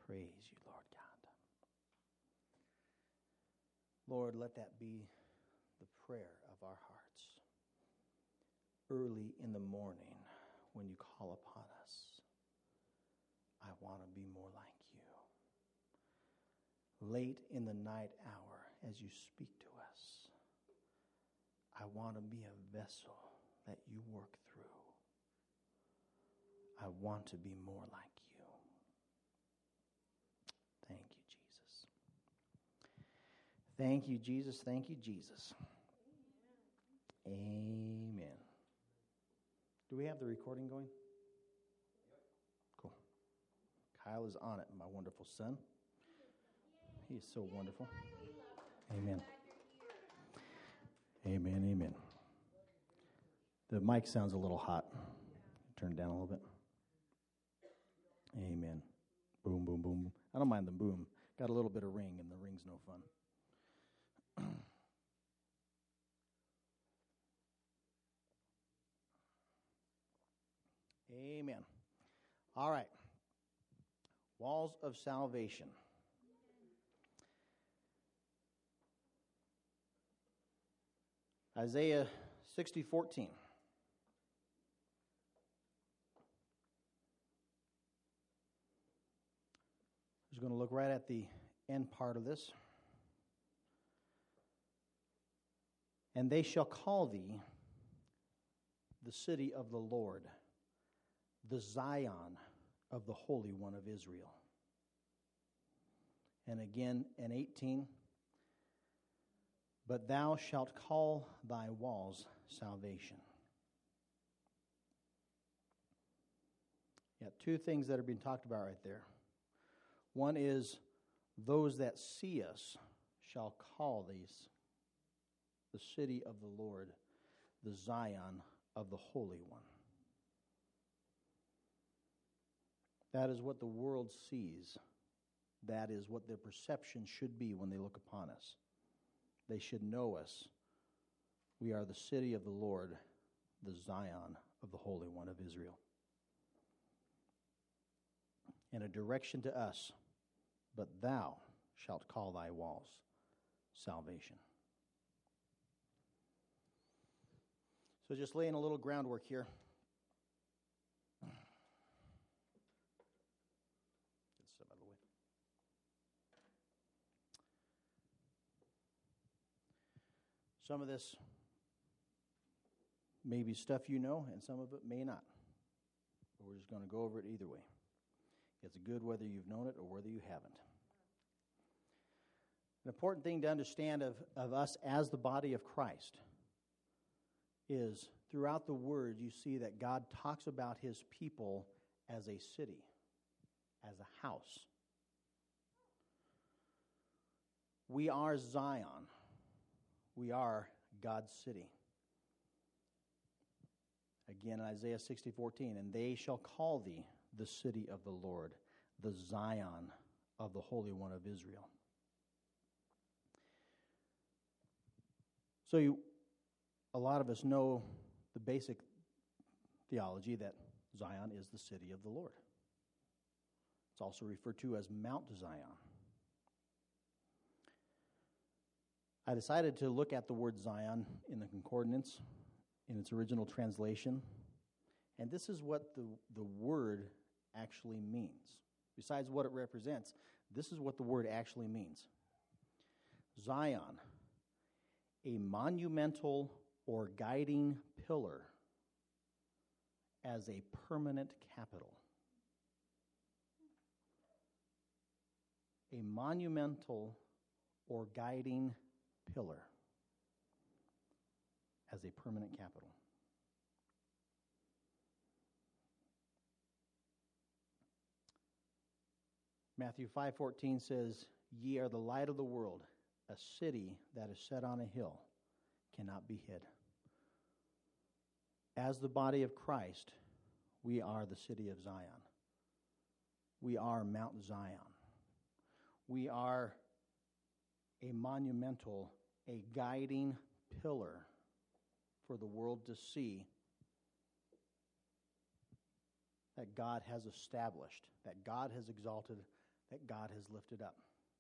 Praise you, Lord God. Lord, let that be the prayer of our hearts. Early in the morning, when you call upon us, I want to be more like you. Late in the night hour, as you speak to us, I want to be a vessel that you work through. I want to be more like you. Thank you, Jesus. Thank you, Jesus. Thank you, Jesus. Amen. Do we have the recording going? Cool. Kyle is on it, my wonderful son. He is so wonderful. Amen. Amen, amen. The mic sounds a little hot. Turn it down a little bit. Amen. Boom, boom, boom. I don't mind the boom. Got a little bit of ring, and the ring's no fun. Amen. All right. Walls of salvation. Isaiah 60:14. I'm just going to look right at the end part of this. And they shall call thee the city of the Lord, the Zion of the Holy One of Israel. And again in 18, but thou shalt call thy walls salvation. Yeah, two things that are being talked about right there. One is, those that see us shall call these the city of the Lord, the Zion of the Holy One. That is what the world sees. That is what their perception should be when they look upon us. They should know us. We are the city of the Lord, the Zion of the Holy One of Israel. And a direction to us, but thou shalt call thy walls salvation. So just laying a little groundwork here. Get stuff out of the way. Some of this may be stuff you know, and some of it may not. But we're just going to go over it either way. It's good whether you've known it or whether you haven't. An important thing to understand of us as the body of Christ is throughout the Word you see that God talks about His people as a city, as a house. We are Zion. We are God's city. Again in Isaiah 60:14, and they shall call thee the city of the Lord, the Zion of the Holy One of Israel. So a lot of us know the basic theology that Zion is the city of the Lord. It's also referred to as Mount Zion. I decided to look at the word Zion in the concordance, in its original translation, and this is what the word actually means. Besides what it represents, this is what the word actually means. Zion, a monumental or guiding pillar as a permanent capital. A monumental or guiding pillar as a permanent capital. Matthew 5:14 says, ye are the light of the world. A city that is set on a hill cannot be hid. As the body of Christ, we are the city of Zion. We are Mount Zion. We are a monumental, a guiding pillar for the world to see that God has established, that God has exalted, that God has lifted up.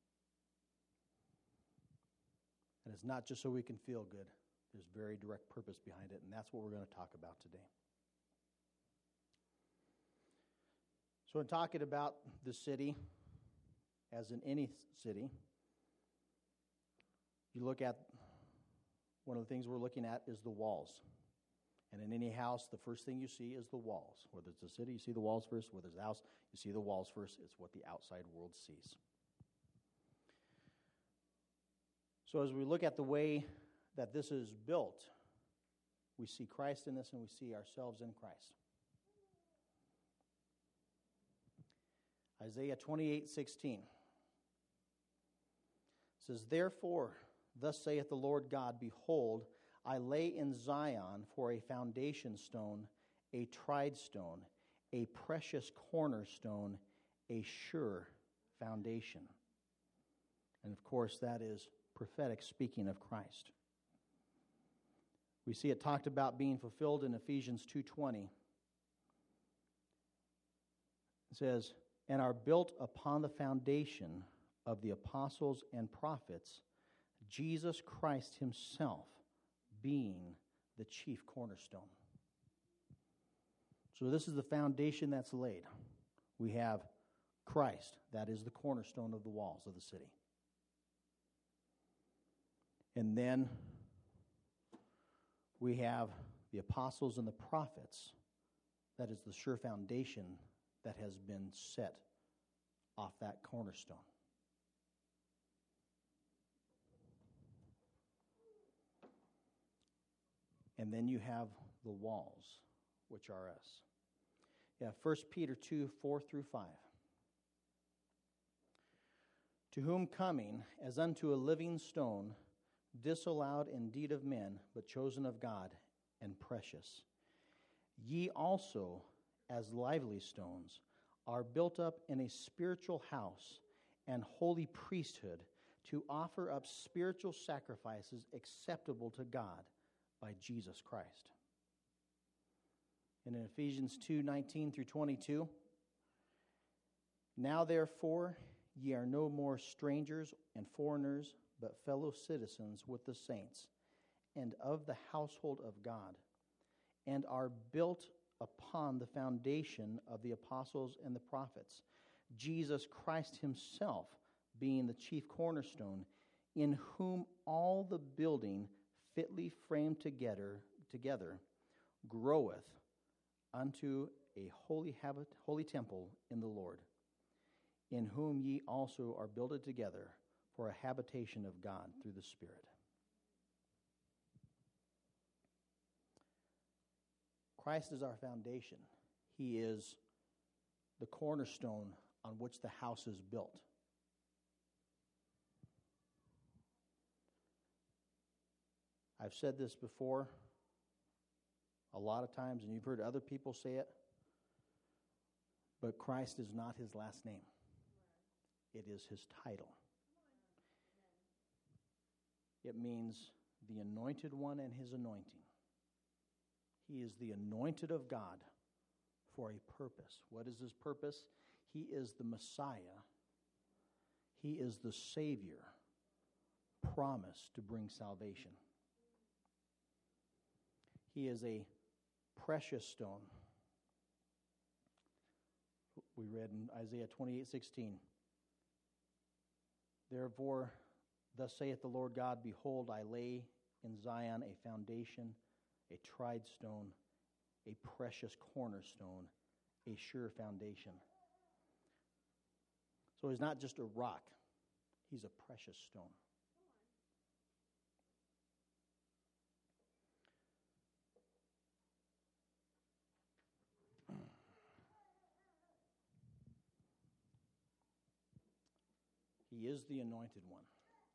And it's not just so we can feel good. There's very direct purpose behind it, and that's what we're going to talk about today. So in talking about the city, as in any city, you look at, one of the things we're looking at is the walls. And in any house, the first thing you see is the walls. Whether it's a city, you see the walls first. Whether it's a house, you see the walls first. It's what the outside world sees. So as we look at the way that this is built, we see Christ in this and we see ourselves in Christ. Isaiah 28:16 says, "Therefore, thus saith the Lord God, Behold, I lay in Zion for a foundation stone, a tried stone, a precious cornerstone, a sure foundation." And of course, that is prophetic, speaking of Christ. We see it talked about being fulfilled in Ephesians 2:20. It says, "And are built upon the foundation of the apostles and prophets, Jesus Christ himself being the chief cornerstone." So this is the foundation that's laid. We have Christ, that is the cornerstone of the walls of the city. And then we have the apostles and the prophets, that is the sure foundation that has been set off that cornerstone. And then you have the walls, which are us. Yeah, 1 Peter 2:4-5. "To whom coming, as unto a living stone, disallowed indeed of men, but chosen of God, and precious. Ye also, as lively stones, are built up in a spiritual house and holy priesthood, to offer up spiritual sacrifices acceptable to God by Jesus Christ." And in Ephesians 2:19-22, "Now therefore ye are no more strangers and foreigners, but fellow citizens with the saints, and of the household of God, and are built upon the foundation of the apostles and the prophets, Jesus Christ himself being the chief cornerstone, in whom all the building fitly framed together groweth unto a holy temple in the Lord, in whom ye also are builded together for a habitation of God through the Spirit." Christ is our foundation. He is the cornerstone on which the house is built. I've said this before a lot of times, and you've heard other people say it, but Christ is not his last name. It is his title. It means the anointed one and his anointing. He is the anointed of God for a purpose. What is his purpose? He is the Messiah. He is the Savior promised to bring salvation. He is a precious stone. We read in Isaiah 28:16. "Therefore, thus saith the Lord God, Behold, I lay in Zion a foundation, a tried stone, a precious cornerstone, a sure foundation." So he's not just a rock. He's a precious stone. He is the anointed one.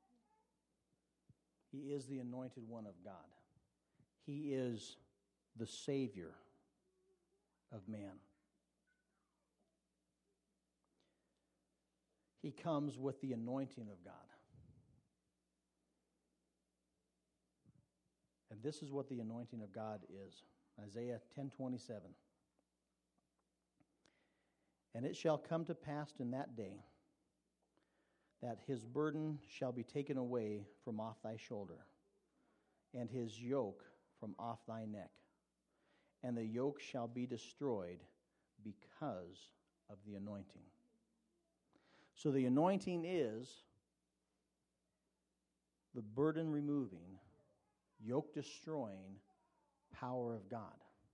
He is the anointed one of God. He is the Savior of man. He comes with the anointing of God. And this is what the anointing of God is. Isaiah 10:27. "And it shall come to pass in that day that his burden shall be taken away from off thy shoulder, and his yoke from off thy neck, and the yoke shall be destroyed because of the anointing. So the anointing is the burden removing, yoke destroying power of God.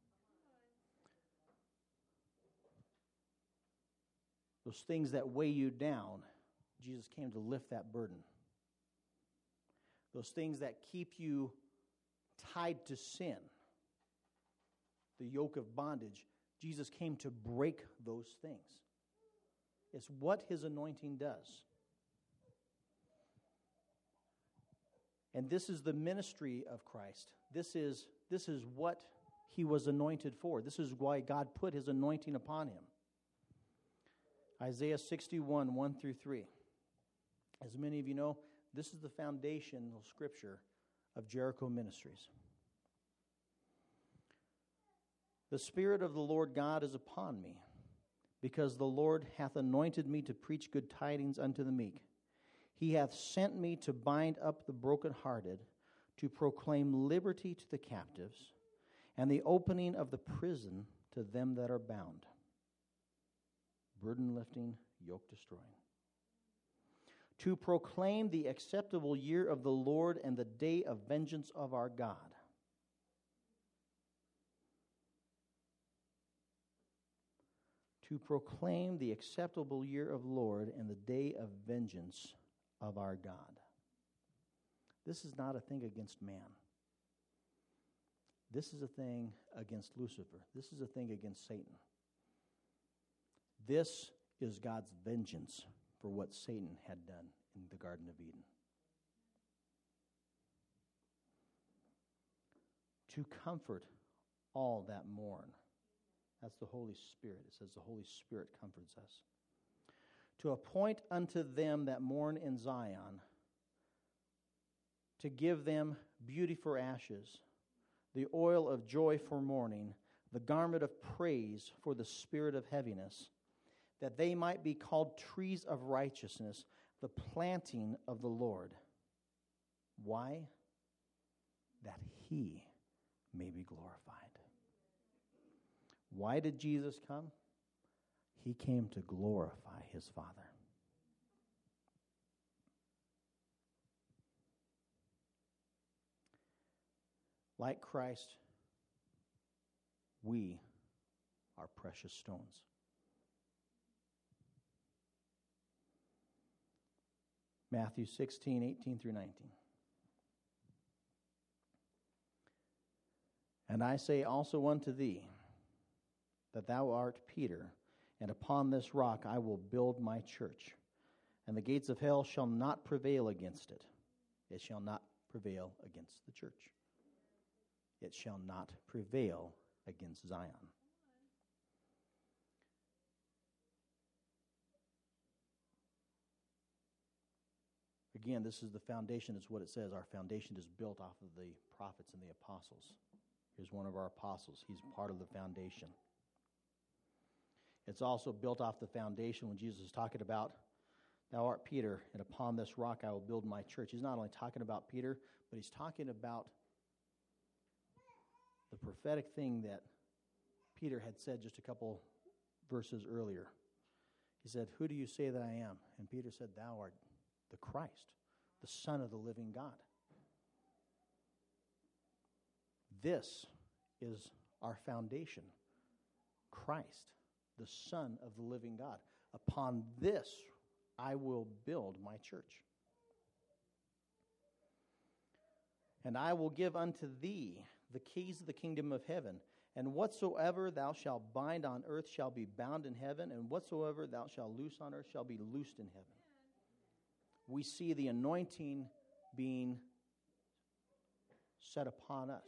Those things that weigh you down, Jesus came to lift that burden. Those things that keep you tied to sin, the yoke of bondage, Jesus came to break those things. It's what his anointing does. And this is the ministry of Christ. This is what he was anointed for. This is why God put his anointing upon him. Isaiah 61, 1 through 3. As many of you know, this is the foundational scripture of Jericho Ministries. The Spirit of the Lord God is upon me, because the Lord hath anointed me to preach good tidings unto the meek. He hath sent me to bind up the brokenhearted, to proclaim liberty to the captives, and the opening of the prison to them that are bound. Burden lifting, yoke destroying. To proclaim the acceptable year of the Lord and the day of vengeance of our God. To proclaim the acceptable year of the Lord and the day of vengeance of our God. This is not a thing against man. This is a thing against Lucifer. This is a thing against Satan. This is God's vengeance for what Satan had done in the Garden of Eden. To comfort all that mourn. That's the Holy Spirit. It says the Holy Spirit comforts us. To appoint unto them that mourn in Zion, to give them beauty for ashes, the oil of joy for mourning, the garment of praise for the spirit of heaviness, that they might be called trees of righteousness, the planting of the Lord. Why? That he may be glorified. Why did Jesus come? He came to glorify his Father. Like Christ, we are precious stones. Matthew 16, 18 through 19. And I say also unto thee, that thou art Peter, and upon this rock I will build my church, and the gates of hell shall not prevail against it. It shall not prevail against the church. It shall not prevail against Zion. Again, this is the foundation, is what it says. Our foundation is built off of the prophets and the apostles. Here's one of our apostles. He's part of the foundation. It's also built off the foundation when Jesus is talking about, thou art Peter, and upon this rock I will build my church. He's not only talking about Peter, but he's talking about the prophetic thing that Peter had said just a couple verses earlier. He said, who do you say that I am? And Peter said, thou art the Christ, the Son of the living God. This is our foundation, Christ, the Son of the living God. Upon this I will build my church. And I will give unto thee the keys of the kingdom of heaven. And whatsoever thou shalt bind on earth shall be bound in heaven, and whatsoever thou shalt loose on earth shall be loosed in heaven. We see the anointing being set upon us.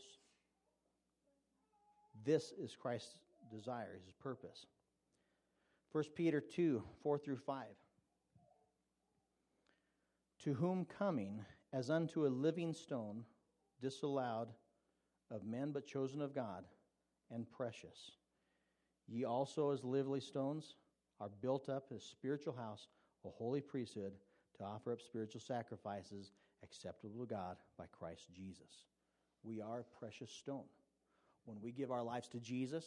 This is Christ's desire, his purpose. 1 Peter 2, 4 through 5. To whom coming as unto a living stone, disallowed of men but chosen of God, and precious. Ye also as lively stones are built up as a spiritual house, a holy priesthood, to offer up spiritual sacrifices acceptable to God by Christ Jesus. We are a precious stone. When we give our lives to Jesus,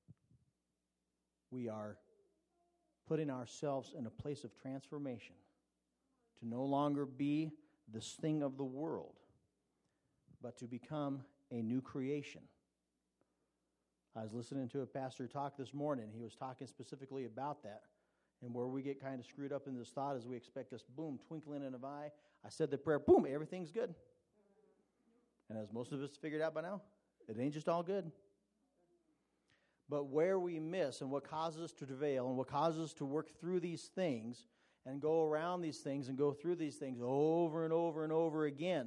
we are putting ourselves in a place of transformation to no longer be this thing of the world, but to become a new creation. I was listening to a pastor talk this morning. He was talking specifically about that. And where we get kind of screwed up in this thought is we expect this, boom, twinkling in an eye. I said the prayer, boom, everything's good. And as most of us figured out by now, it ain't just all good. But where we miss and what causes us to travail and what causes us to work through these things and go around these things and go through these things over and over and over again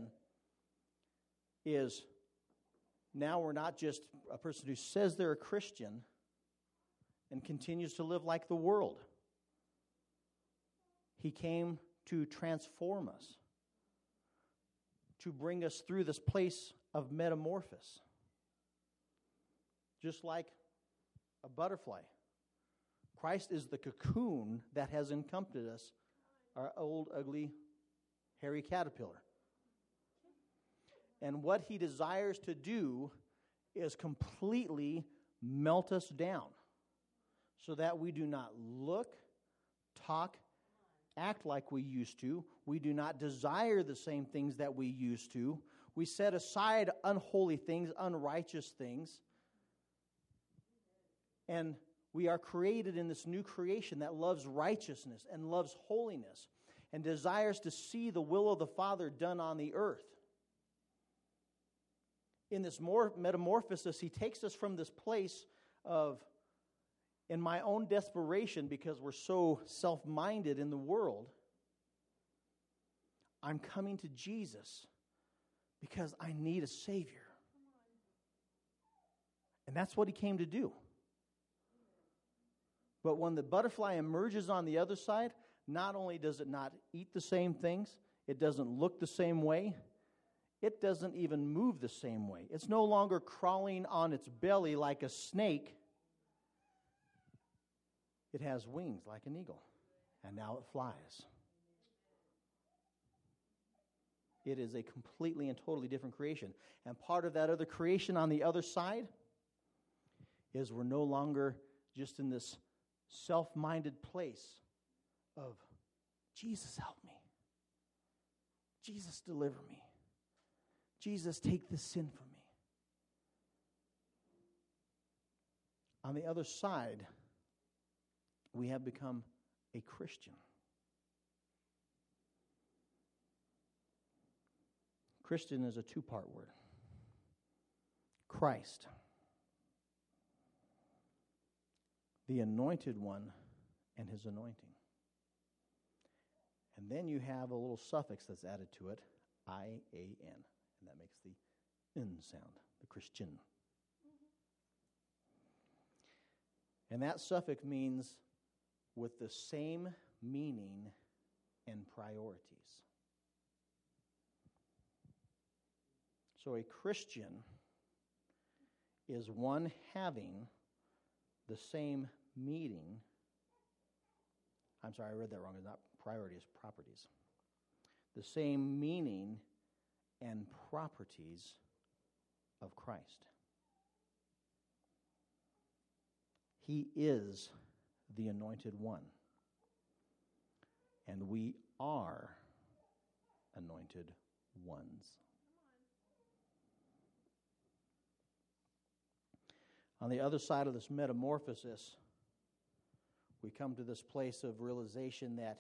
is now we're not just a person who says they're a Christian and continues to live like the world. He came to transform us, to bring us through this place of metamorphosis. Just like a butterfly. Christ is the cocoon that has encompassed us, our old, ugly, hairy caterpillar. And what he desires to do is completely melt us down so that we do not look, talk, act like we used to. We do not desire the same things that we used to. We set aside unholy things, unrighteous things. And we are created in this new creation that loves righteousness and loves holiness and desires to see the will of the Father done on the earth. In this more metamorphosis, he takes us from this place of, in my own desperation, because we're so self-minded in the world, I'm coming to Jesus because I need a Savior. And that's what he came to do. But when the butterfly emerges on the other side, not only does it not eat the same things, it doesn't look the same way, it doesn't even move the same way. It's no longer crawling on its belly like a snake. It has wings like an eagle, and now it flies. It is a completely and totally different creation. And part of that other creation on the other side is we're no longer just in this self-minded place of, Jesus, help me. Jesus, deliver me. Jesus, take this sin from me. On the other side, we have become a Christian. Christian is a two-part word. Christ, the anointed one, and his anointing. And then you have a little suffix that's added to it, I-A-N. And that makes the N sound, the Christian. And that suffix means with the same meaning and priorities. So a Christian is one having the same meaning. I'm sorry, I read that wrong. It's not priorities, properties. The same meaning and properties of Christ. He is the anointed one. And we are anointed ones. On the other side of this metamorphosis, we come to this place of realization that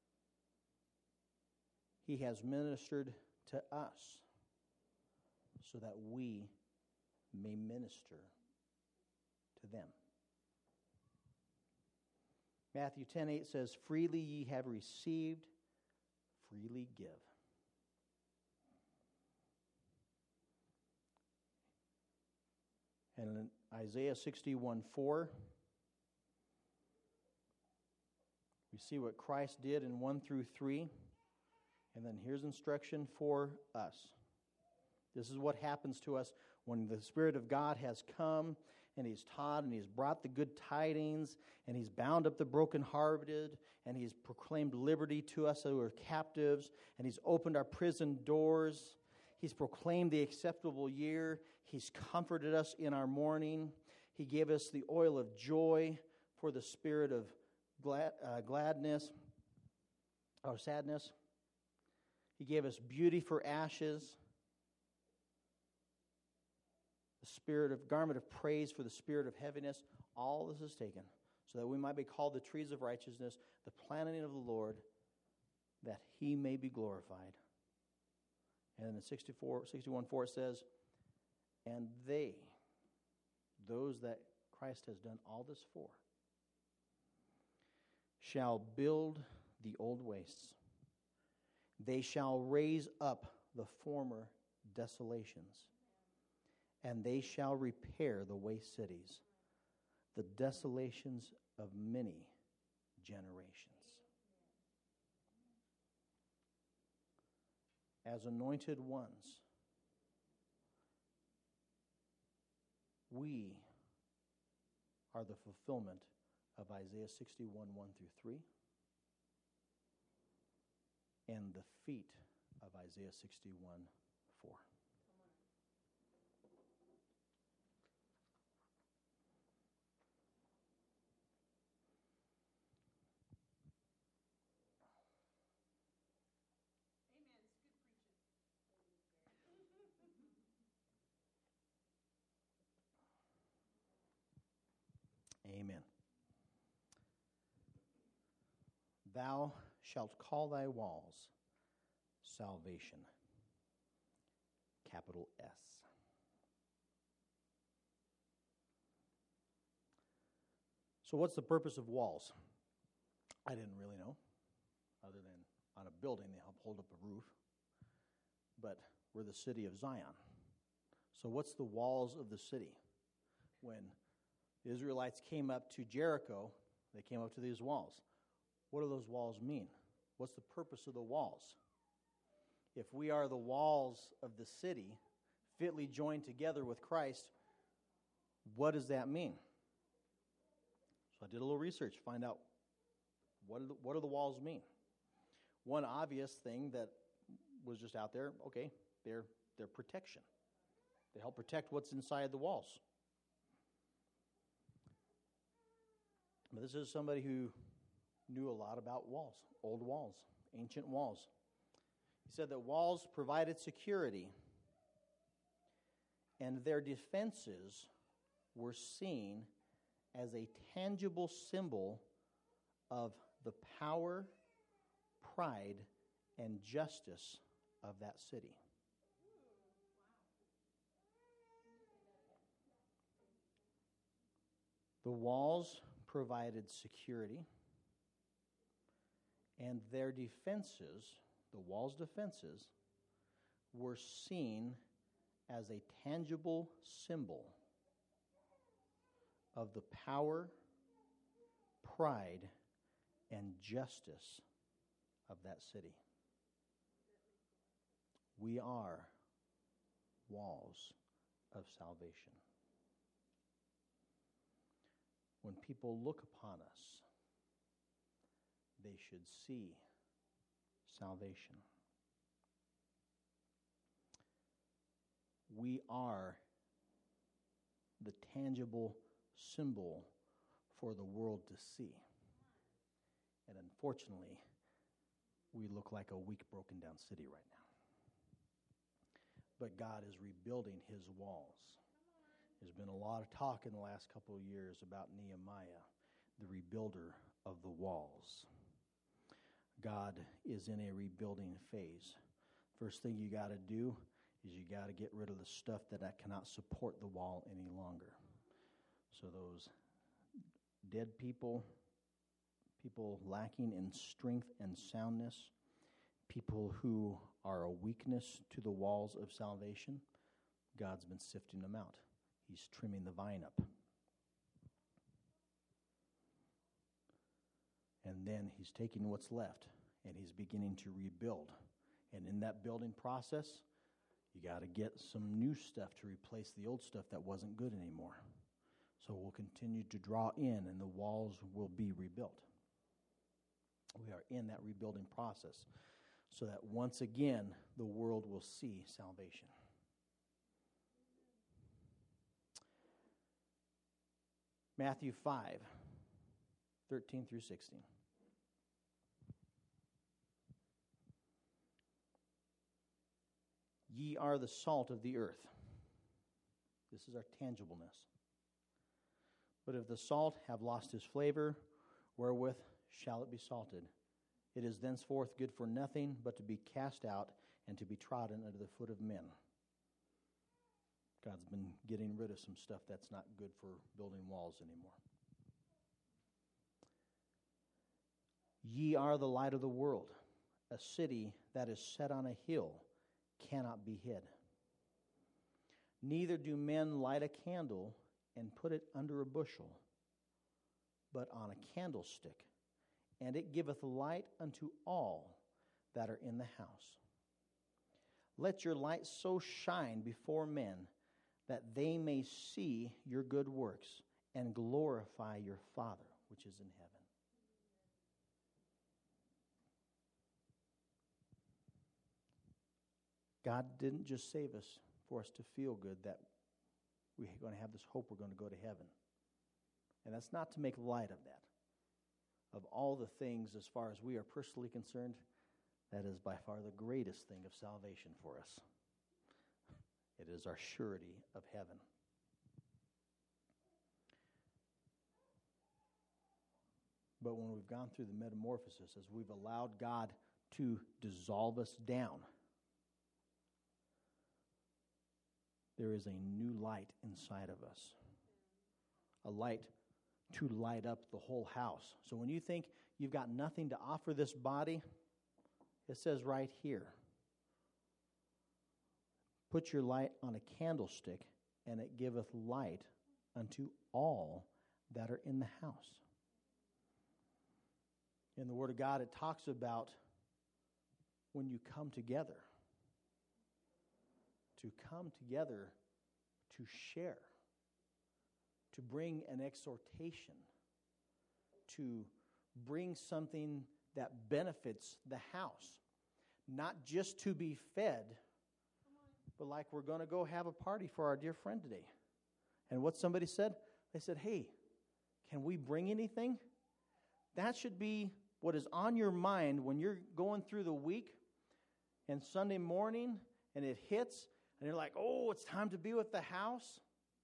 he has ministered to us so that we may minister to them. Matthew 10:8 says, freely ye have received, freely give. And in Isaiah 61:4, we see what Christ did in 1-3. And then here's instruction for us. This is what happens to us when the Spirit of God has come and he's taught, and he's brought the good tidings, and he's bound up the brokenhearted, and he's proclaimed liberty to us who are captives, and he's opened our prison doors. He's proclaimed the acceptable year. He's comforted us in our mourning. He gave us the oil of joy for the spirit of gladness or sadness. He gave us beauty for ashes, the garment of praise for the spirit of heaviness. All this is taken so that we might be called the trees of righteousness, the planting of the Lord, that he may be glorified. And in 61:4 it says, and those that Christ has done all this for, shall build the old wastes. They shall raise up the former desolations, and they shall repair the waste cities, the desolations of many generations. As anointed ones, we are the fulfillment of Isaiah 61:1-3, and the feet of Isaiah 61:4. Amen. Thou shalt call thy walls salvation. Capital S. So what's the purpose of walls? I didn't really know, other than on a building they help hold up a roof. But we're the city of Zion. So what's the walls of the city? When the Israelites came up to Jericho, they came up to these walls. What do those walls mean? What's the purpose of the walls? If we are the walls of the city, fitly joined together with Christ, what does that mean? So I did a little research to find out what do the walls mean. One obvious thing that was just out there, okay, they're protection. They help protect what's inside the walls. But this is somebody who knew a lot about walls, old walls, ancient walls. He said that walls provided security, and their defenses were seen as a tangible symbol of the power, pride, and justice of that city. The walls provided security, and their defenses, the wall's defenses, were seen as a tangible symbol of the power, pride, and justice of that city. We are walls of salvation. When people look upon us, they should see salvation. We are the tangible symbol for the world to see. And unfortunately, we look like a weak, broken down city right now. But God is rebuilding his walls. There's been a lot of talk in the last couple of years about Nehemiah, the rebuilder of the walls. God is in a rebuilding phase. First thing you got to do is you got to get rid of the stuff that cannot support the wall any longer. So those dead people, people lacking in strength and soundness, people who are a weakness to the walls of salvation, God's been sifting them out. He's trimming the vine up. And then he's taking what's left and he's beginning to rebuild. And in that building process, you got to get some new stuff to replace the old stuff that wasn't good anymore. So we'll continue to draw in, and the walls will be rebuilt. We are in that rebuilding process so that once again the world will see salvation. Matthew 5:13 through 16. Ye are the salt of the earth. This is our tangibleness. But if the salt have lost his flavor, wherewith shall it be salted? It is thenceforth good for nothing but to be cast out and to be trodden under the foot of men. God's been getting rid of some stuff that's not good for building walls anymore. Ye are the light of the world. A city that is set on a hill cannot be hid. Neither do men light a candle and put it under a bushel, but on a candlestick, and it giveth light unto all that are in the house. Let your light so shine before men that they may see your good works and glorify your Father which is in heaven. God didn't just save us for us to feel good that we're going to have this hope we're going to go to heaven. And that's not to make light of that. Of all the things, as far as we are personally concerned, that is by far the greatest thing of salvation for us. It is our surety of heaven. But when we've gone through the metamorphosis, as we've allowed God to dissolve us down, there is a new light inside of us. A light to light up the whole house. So when you think you've got nothing to offer this body, it says right here, put your light on a candlestick, and it giveth light unto all that are in the house. In the Word of God, it talks about when you come together, to come together to share, to bring an exhortation, to bring something that benefits the house. Not just to be fed, but like we're going to go have a party for our dear friend today. And what somebody said? They said, hey, can we bring anything? That should be what is on your mind when you're going through the week and Sunday morning and it hits and you're like, oh, it's time to be with the house.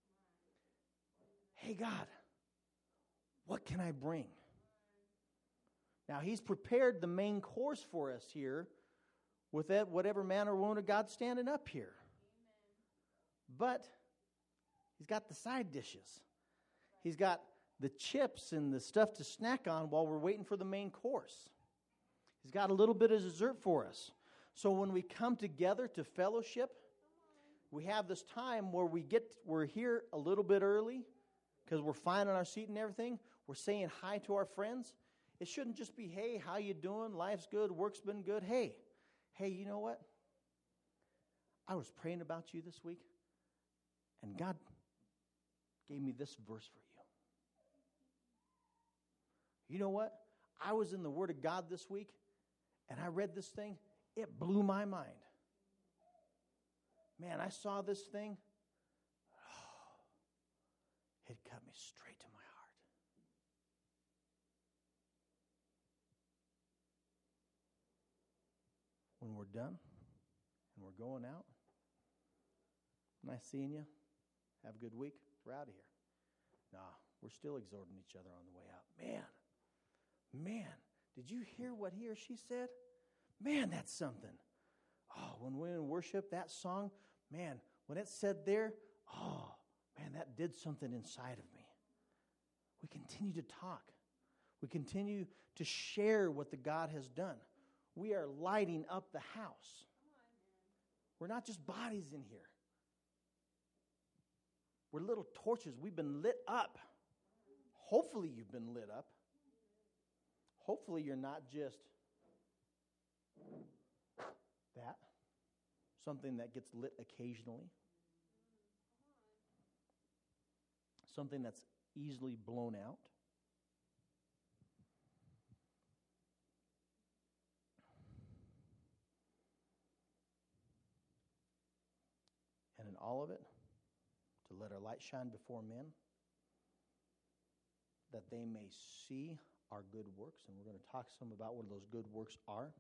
Hey, God, what can I bring? Now, He's prepared the main course for us here with that, whatever man or woman of God standing up here. But He's got the side dishes. He's got the chips and the stuff to snack on while we're waiting for the main course. He's got a little bit of dessert for us. So when we come together to fellowship, we have this time where we're here a little bit early because we're finding our seat and everything. We're saying hi to our friends. It shouldn't just be, hey, how you doing? Life's good. Work's been good. Hey, you know what? I was praying about you this week, and God gave me this verse for you. You know what? I was in the Word of God this week, and I read this thing. It blew my mind. Man, I saw this thing. Oh, it cut me straight to my heart. When we're done and we're going out, nice seeing you. Have a good week. We're out of here. Nah, we're still exhorting each other on the way out. Man, did you hear what he or she said? Man, that's something. Oh, when we're in worship, that song, man, when it said there, oh, man, that did something inside of me. We continue to talk. We continue to share what the God has done. We are lighting up the house. We're not just bodies in here. We're little torches. We've been lit up. Hopefully you've been lit up. Hopefully you're not just that, something that gets lit occasionally. something that's easily blown out. And in all of it, to let our light shine before men, that they may see our good works. And we're going to talk some about what those good works are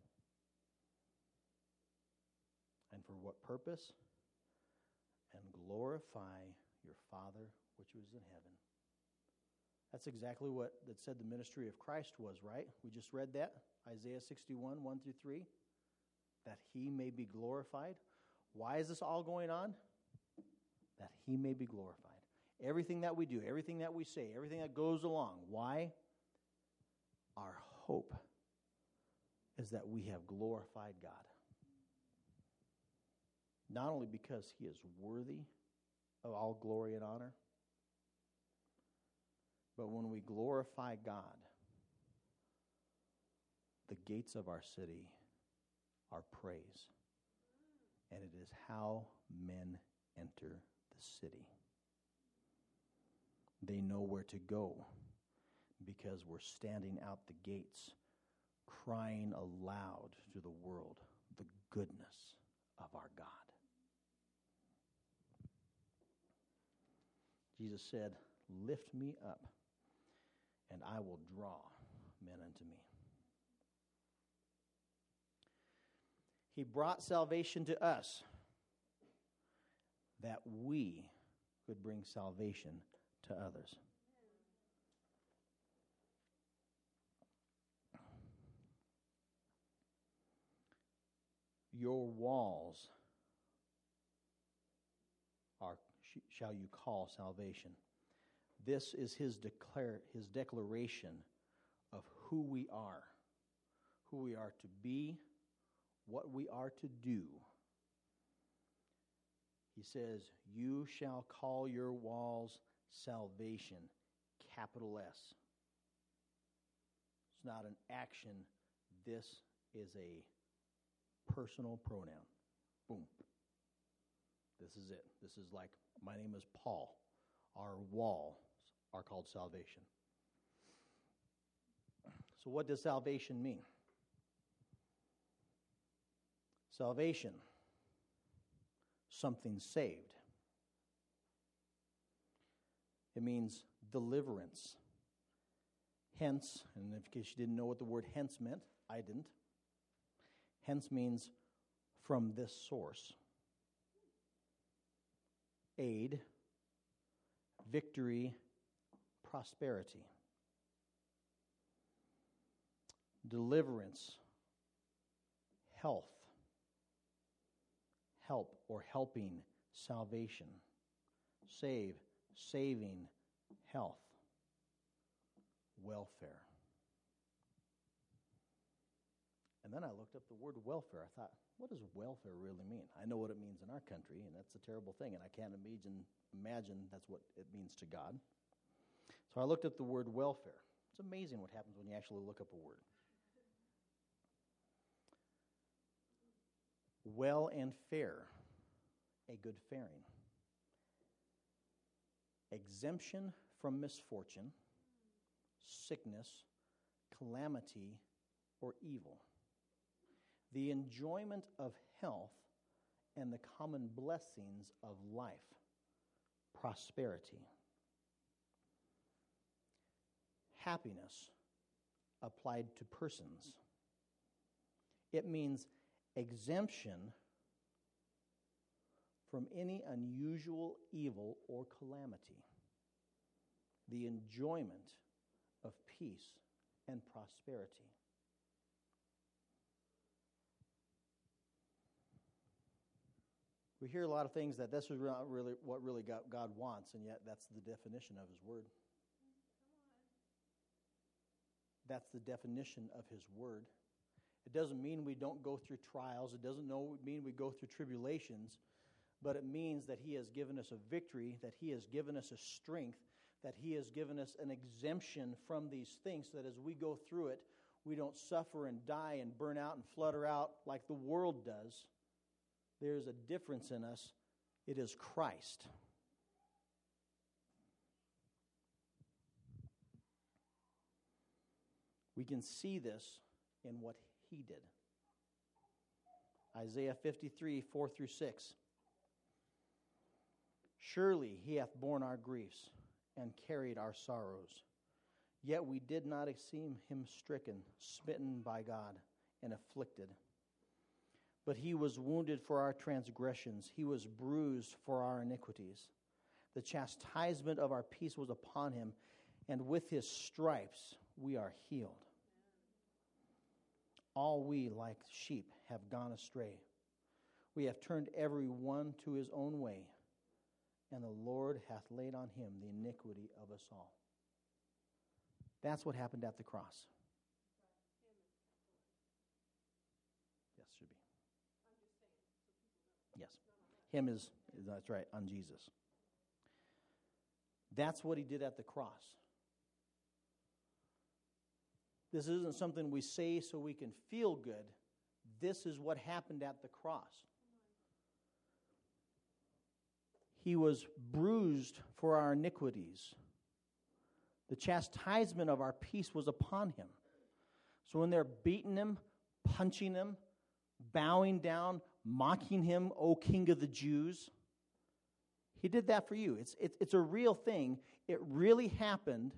and for what purpose, and glorify your Father which was in heaven. That's exactly what that said the ministry of Christ was, right? We just read that, Isaiah 61, 1 through 3, that he may be glorified. Why is this all going on? That he may be glorified. Everything that we do, everything that we say, everything that goes along. Why? Our hope is that we have glorified God. Not only because he is worthy of all glory and honor, but when we glorify God, the gates of our city are praise. And it is how men enter the city. They know where to go because we're standing out the gates, crying aloud to the world the goodness of our God. Jesus said, "Lift me up, and I will draw men unto me." He brought salvation to us that we could bring salvation to others. Your walls shall you call salvation. This is his declaration of who we are to be, what we are to do. He says, you shall call your walls salvation, capital S. It's not an action. This is a personal pronoun. Boom. This is it. This is like, my name is Paul. Our walls are called salvation. So what does salvation mean? Salvation, something saved. It means deliverance. Hence, and in case you didn't know what the word hence meant, I didn't. Hence means from this source. Aid, victory, prosperity. Deliverance, health, help or helping, salvation. Save, saving, health, welfare. And then I looked up the word welfare. I thought, what does welfare really mean? I know what it means in our country, and that's a terrible thing, and I can't imagine that's what it means to God. So I looked up the word welfare. It's amazing what happens when you actually look up a word. Well and fair, a good faring. Exemption from misfortune, sickness, calamity, or evil. The enjoyment of health and the common blessings of life, prosperity. Happiness applied to persons. It means exemption from any unusual evil or calamity. The enjoyment of peace and prosperity. We hear a lot of things that this is not really what really God wants, and yet that's the definition of his word. That's the definition of his word. It doesn't mean we don't go through trials. It doesn't mean we go through tribulations, but it means that he has given us a victory, that he has given us a strength, that he has given us an exemption from these things so that as we go through it, we don't suffer and die and burn out and flutter out like the world does. There's a difference in us. It is Christ. We can see this in what he did. Isaiah 53, 4 through 6. Surely he hath borne our griefs and carried our sorrows. Yet we did not esteem him stricken, smitten by God, and afflicted. But he was wounded for our transgressions. He was bruised for our iniquities. The chastisement of our peace was upon him, and with his stripes we are healed. All we, like sheep, have gone astray. We have turned every one to his own way, and the Lord hath laid on him the iniquity of us all. That's what happened at the cross. Yes, should be. Yes. Him is, that's right, on Jesus. That's what he did at the cross. This isn't something we say so we can feel good. This is what happened at the cross. He was bruised for our iniquities. The chastisement of our peace was upon him. So when they're beating him, punching him, bowing down, mocking him, O King of the Jews, he did that for you. It's a real thing. It really happened.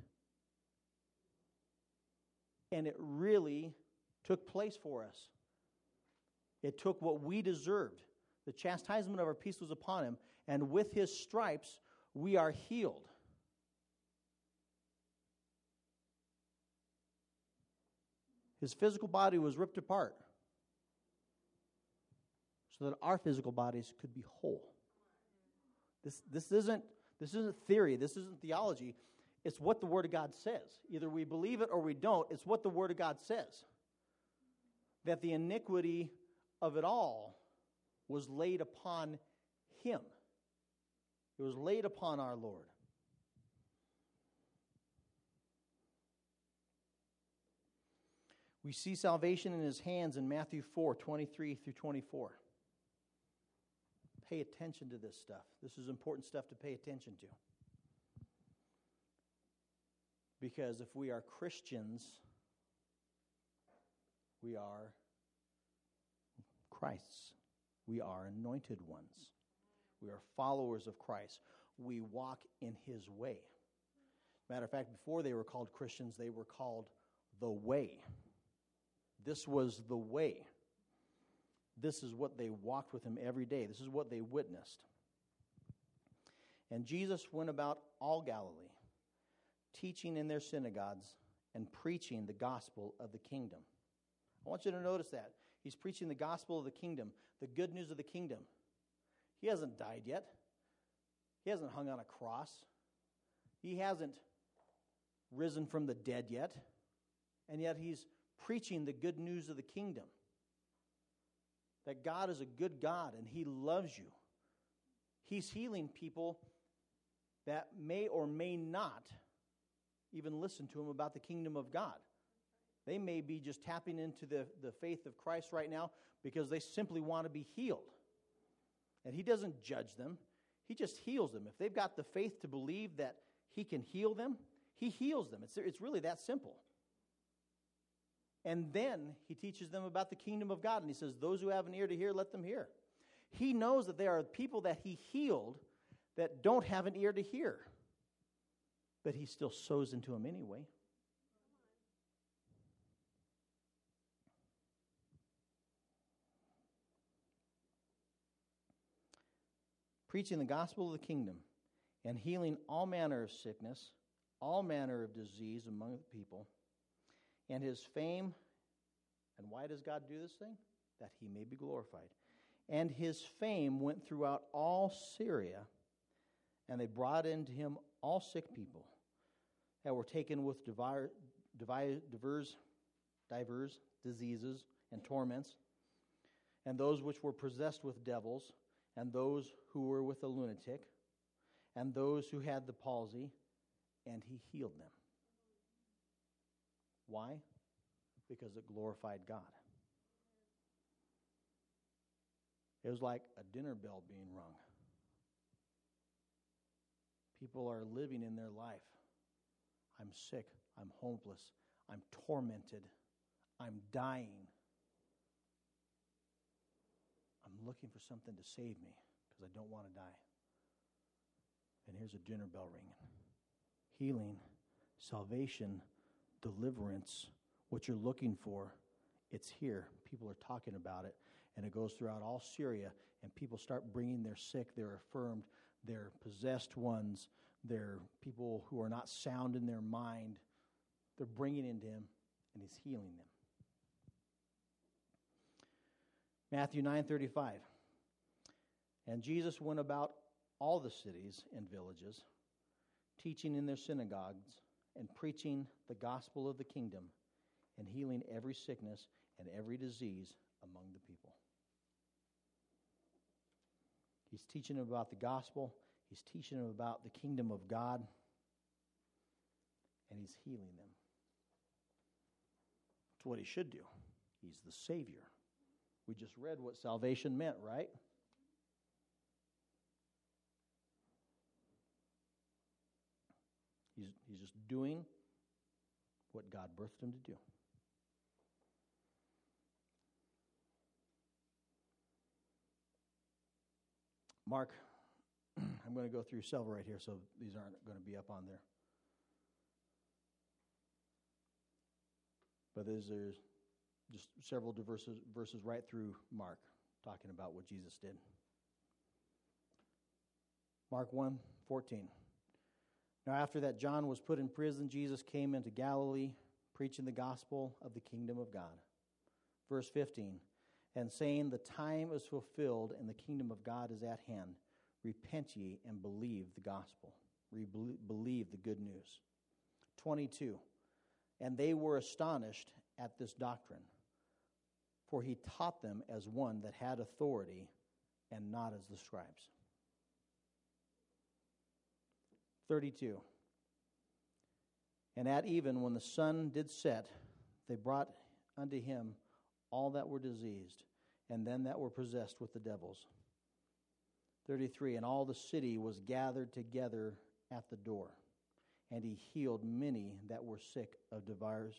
And it really took place for us. It took what we deserved. The chastisement of our peace was upon him, and with his stripes we are healed. His physical body was ripped apart so that our physical bodies could be whole. This isn't theory. This isn't theology. It's what the Word of God says. Either we believe it or we don't. It's what the Word of God says. That the iniquity of it all was laid upon him. It was laid upon our Lord. We see salvation in his hands in Matthew 4, 23 through 24. Pay attention to this stuff. This is important stuff to pay attention to. Because if we are Christians, we are Christ's. We are anointed ones. We are followers of Christ. We walk in his way. Matter of fact, before they were called Christians, they were called the way. This was the way. This is what they walked with him every day. This is what they witnessed. And Jesus went about all Galilee, teaching in their synagogues and preaching the gospel of the kingdom. I want you to notice that. He's preaching the gospel of the kingdom, the good news of the kingdom. He hasn't died yet. He hasn't hung on a cross. He hasn't risen from the dead yet. And yet he's preaching the good news of the kingdom. That God is a good God and he loves you. He's healing people that may or may not even listen to him about the kingdom of God. They may be just tapping into the faith of Christ right now because they simply want to be healed. And he doesn't judge them. He just heals them. If they've got the faith to believe that he can heal them, he heals them. It's really that simple. And then he teaches them about the kingdom of God. And he says, those who have an ear to hear, let them hear. He knows that there are people that he healed that don't have an ear to hear. But he still sows into them anyway. Preaching the gospel of the kingdom and healing all manner of sickness, all manner of disease among the people. And his fame, and why does God do this thing? That he may be glorified. And his fame went throughout all Syria, and they brought into him all sick people that were taken with divers diseases and torments, and those which were possessed with devils, and those who were with a lunatic, and those who had the palsy, and he healed them. Why? Because it glorified God. It was like a dinner bell being rung. People are living in their life. I'm sick. I'm hopeless. I'm tormented. I'm dying. I'm looking for something to save me because I don't want to die. And here's a dinner bell ringing. Healing, salvation, deliverance, what you're looking for, it's here. People are talking about it. And it goes throughout all Syria. And people start bringing their sick, their affirmed, their possessed ones, their people who are not sound in their mind. They're bringing into him, and he's healing them. Matthew 9:35. And Jesus went about all the cities and villages, teaching in their synagogues and preaching the gospel of the kingdom and healing every sickness and every disease among the people. He's teaching them about the gospel. He's teaching them about the kingdom of God. And he's healing them. That's what he should do. He's the Savior. We just read what salvation meant, right? He's just doing what God birthed him to do. Mark, I'm going to go through several right here, so these aren't going to be up on there. But there's just several verses right through Mark talking about what Jesus did. Mark 1:14. Now after that John was put in prison, Jesus came into Galilee, preaching the gospel of the kingdom of God. Verse 15, and saying, the time is fulfilled and the kingdom of God is at hand. Repent ye and believe the gospel. Believe the good news. 22, and they were astonished at this doctrine, for he taught them as one that had authority and not as the scribes. 32, and at even when the sun did set, they brought unto him all that were diseased, and them that were possessed with the devils. 33, and all the city was gathered together at the door, and he healed many that were sick of divers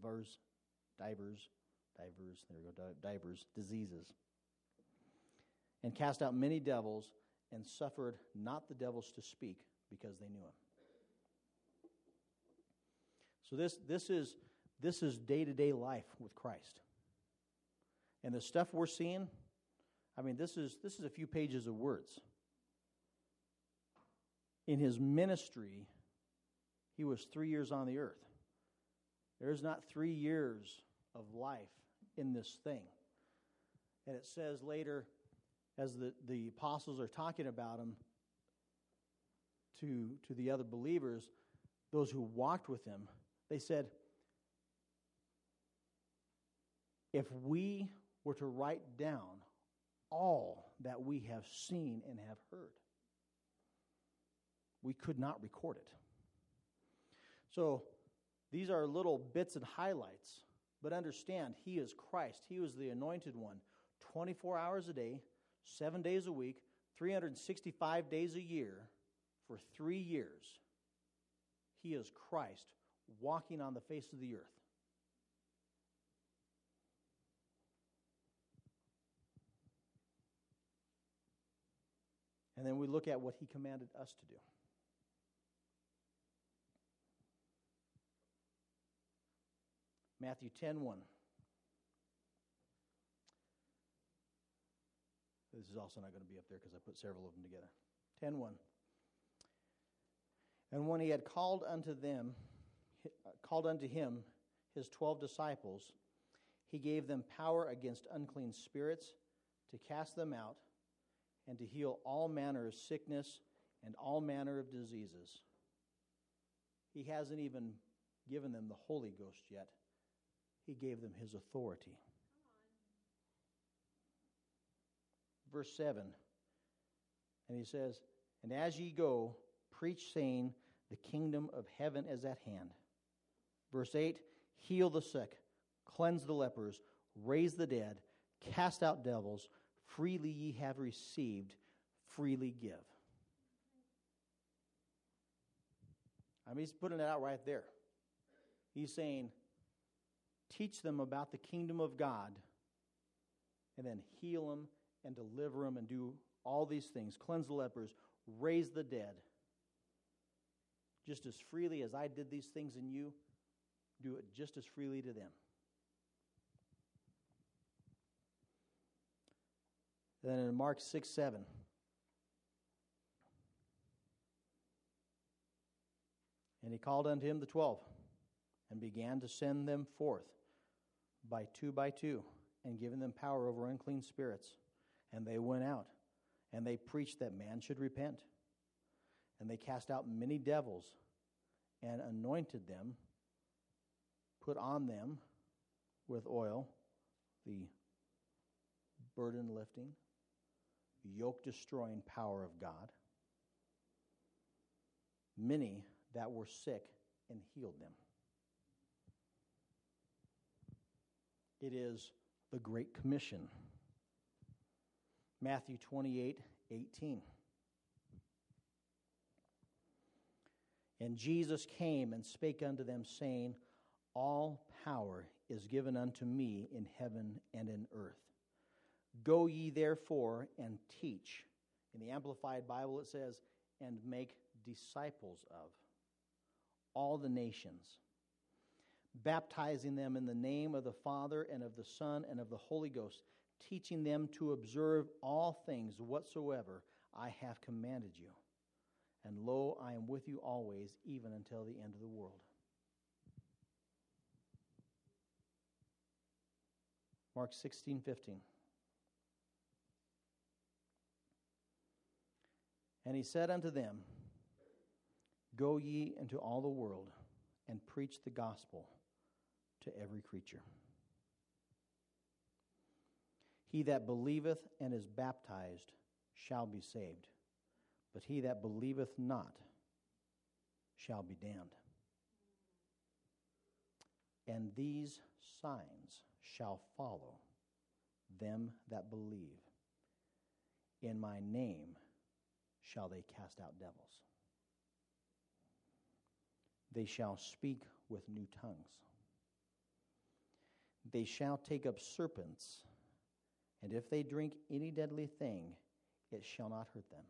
diseases, and cast out many devils, and suffered not the devils to speak, because they knew him. So this is day-to-day life with Christ. And the stuff we're seeing, I mean, this is a few pages of words. In his ministry, he was 3 years on the earth. There's not 3 years of life in this thing. And it says later, as the apostles are talking about him to the other believers, those who walked with him, they said, if we were to write down all that we have seen and have heard, we could not record it. So these are little bits and highlights, but understand, he is Christ. He was the anointed one, 24 hours a day, 7 days a week, 365 days a year, for 3 years. He is Christ walking on the face of the earth. And then we look at what he commanded us to do. Matthew 10:1. This is also not going to be up there because I put several of them together. 10:1. And when he had called unto him his 12 disciples, he gave them power against unclean spirits to cast them out and to heal all manner of sickness and all manner of diseases. He hasn't even given them the Holy Ghost yet. He gave them his authority. Verse 7, and he says, and as ye go, preach, saying, the kingdom of heaven is at hand. Verse 8, heal the sick, cleanse the lepers, raise the dead, cast out devils. Freely ye have received, freely give. I mean, he's putting it out right there. He's saying, teach them about the kingdom of God, and then heal them and deliver them and do all these things. Cleanse the lepers, raise the dead. Just as freely as I did these things in you, do it just as freely to them. Then in Mark 6:7, and he called unto him the 12, and began to send them forth by two, and giving them power over unclean spirits. And they went out, and they preached that man should repent. And they cast out many devils, and anointed them, put on them with oil the burden-lifting, yoke-destroying power of God. Many that were sick, and healed them. It is the Great Commission. Matthew 28:18. And Jesus came and spake unto them, saying, All power is given unto me in heaven and in earth. Go ye therefore and teach. In the Amplified Bible it says, and make disciples of all the nations, baptizing them in the name of the Father and of the Son and of the Holy Ghost, teaching them to observe all things whatsoever I have commanded you. And lo, I am with you always, even until the end of the world. Mark 16:15. And he said unto them, Go ye into all the world, and preach the gospel to every creature. He that believeth and is baptized shall be saved, but he that believeth not shall be damned. And these signs shall follow them that believe. In my name shall they cast out devils. They shall speak with new tongues. They shall take up serpents, and if they drink any deadly thing, it shall not hurt them.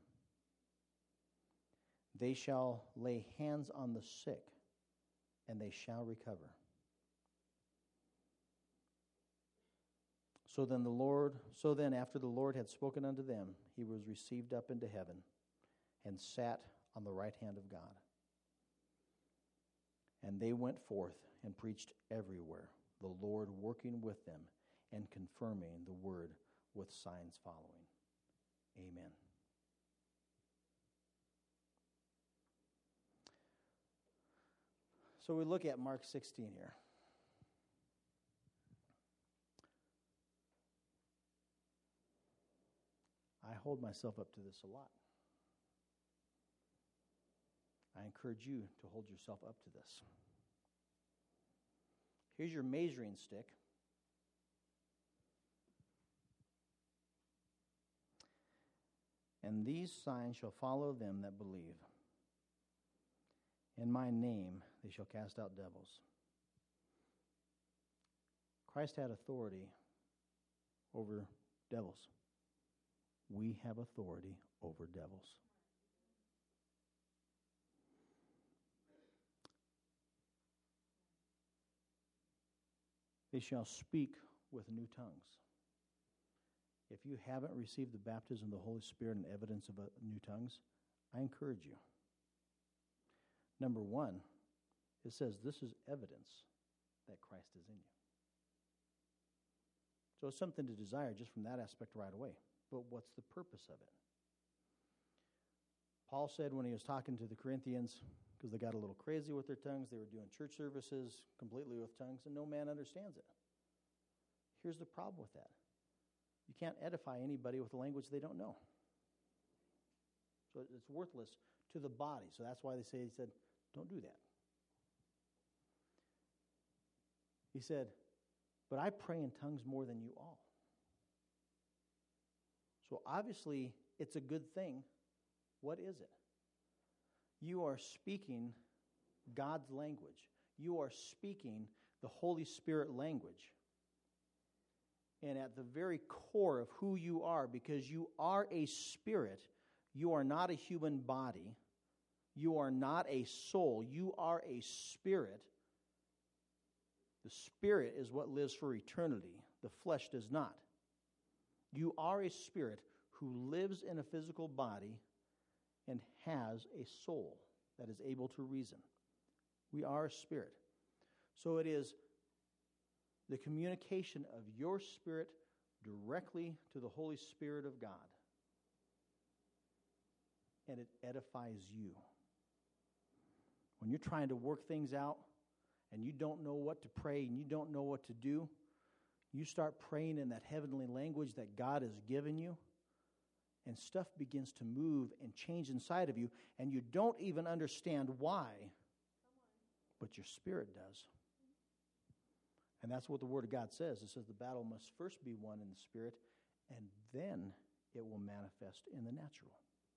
They shall lay hands on the sick, and they shall recover. So then after the Lord had spoken unto them, he was received up into heaven, and sat on the right hand of God. And they went forth and preached everywhere, the Lord working with them and confirming the word with signs following. Amen. So we look at Mark 16 here. I hold myself up to this a lot. I encourage you to hold yourself up to this. Here's your measuring stick. And these signs shall follow them that believe. In my name they shall cast out devils. Christ had authority over devils. We have authority over devils. They shall speak with new tongues. If you haven't received the baptism of the Holy Spirit and evidence of new tongues, I encourage you. Number one, it says this is evidence that Christ is in you. So it's something to desire just from that aspect right away. But what's the purpose of it? Paul said when he was talking to the Corinthians, because they got a little crazy with their tongues, they were doing church services completely with tongues, and no man understands it. Here's the problem with that. You can't edify anybody with a language they don't know. So it's worthless to the body. So that's why he said, don't do that. He said, but I pray in tongues more than you all. So obviously, it's a good thing. What is it? You are speaking God's language. You are speaking the Holy Spirit language. And at the very core of who you are, because you are a spirit, you are not a human body, you are not a soul, you are a spirit. The spirit is what lives for eternity. The flesh does not. You are a spirit who lives in a physical body and has a soul that is able to reason. We are a spirit. So it is the communication of your spirit directly to the Holy Spirit of God. And it edifies you. When you're trying to work things out and you don't know what to pray and you don't know what to do, you start praying in that heavenly language that God has given you, and stuff begins to move and change inside of you, and you don't even understand why, but your spirit does. And that's what the Word of God says. It says the battle must first be won in the Spirit, and then it will manifest in the natural.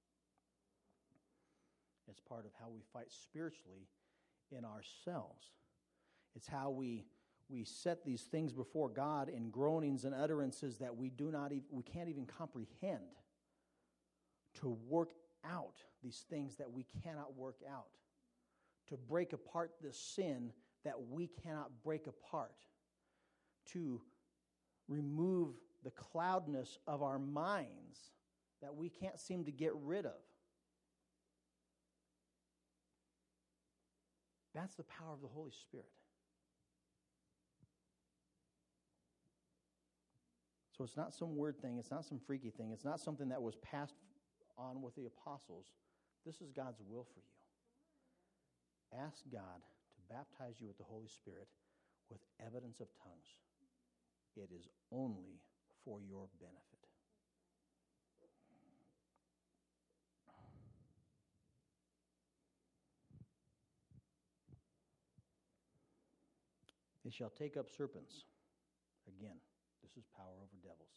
It's part of how we fight spiritually in ourselves. It's how we set these things before God in groanings and utterances that we can't even comprehend, to work out these things that we cannot work out, to break apart the sin that we cannot break apart, to remove the cloudness of our minds that we can't seem to get rid of. That's the power of the Holy Spirit. So it's not some weird thing. It's not some freaky thing. It's not something that was passed on with the apostles. This is God's will for you. Ask God to baptize you with the Holy Spirit with evidence of tongues. It is only for your benefit. They shall take up serpents. Again, this is power over devils.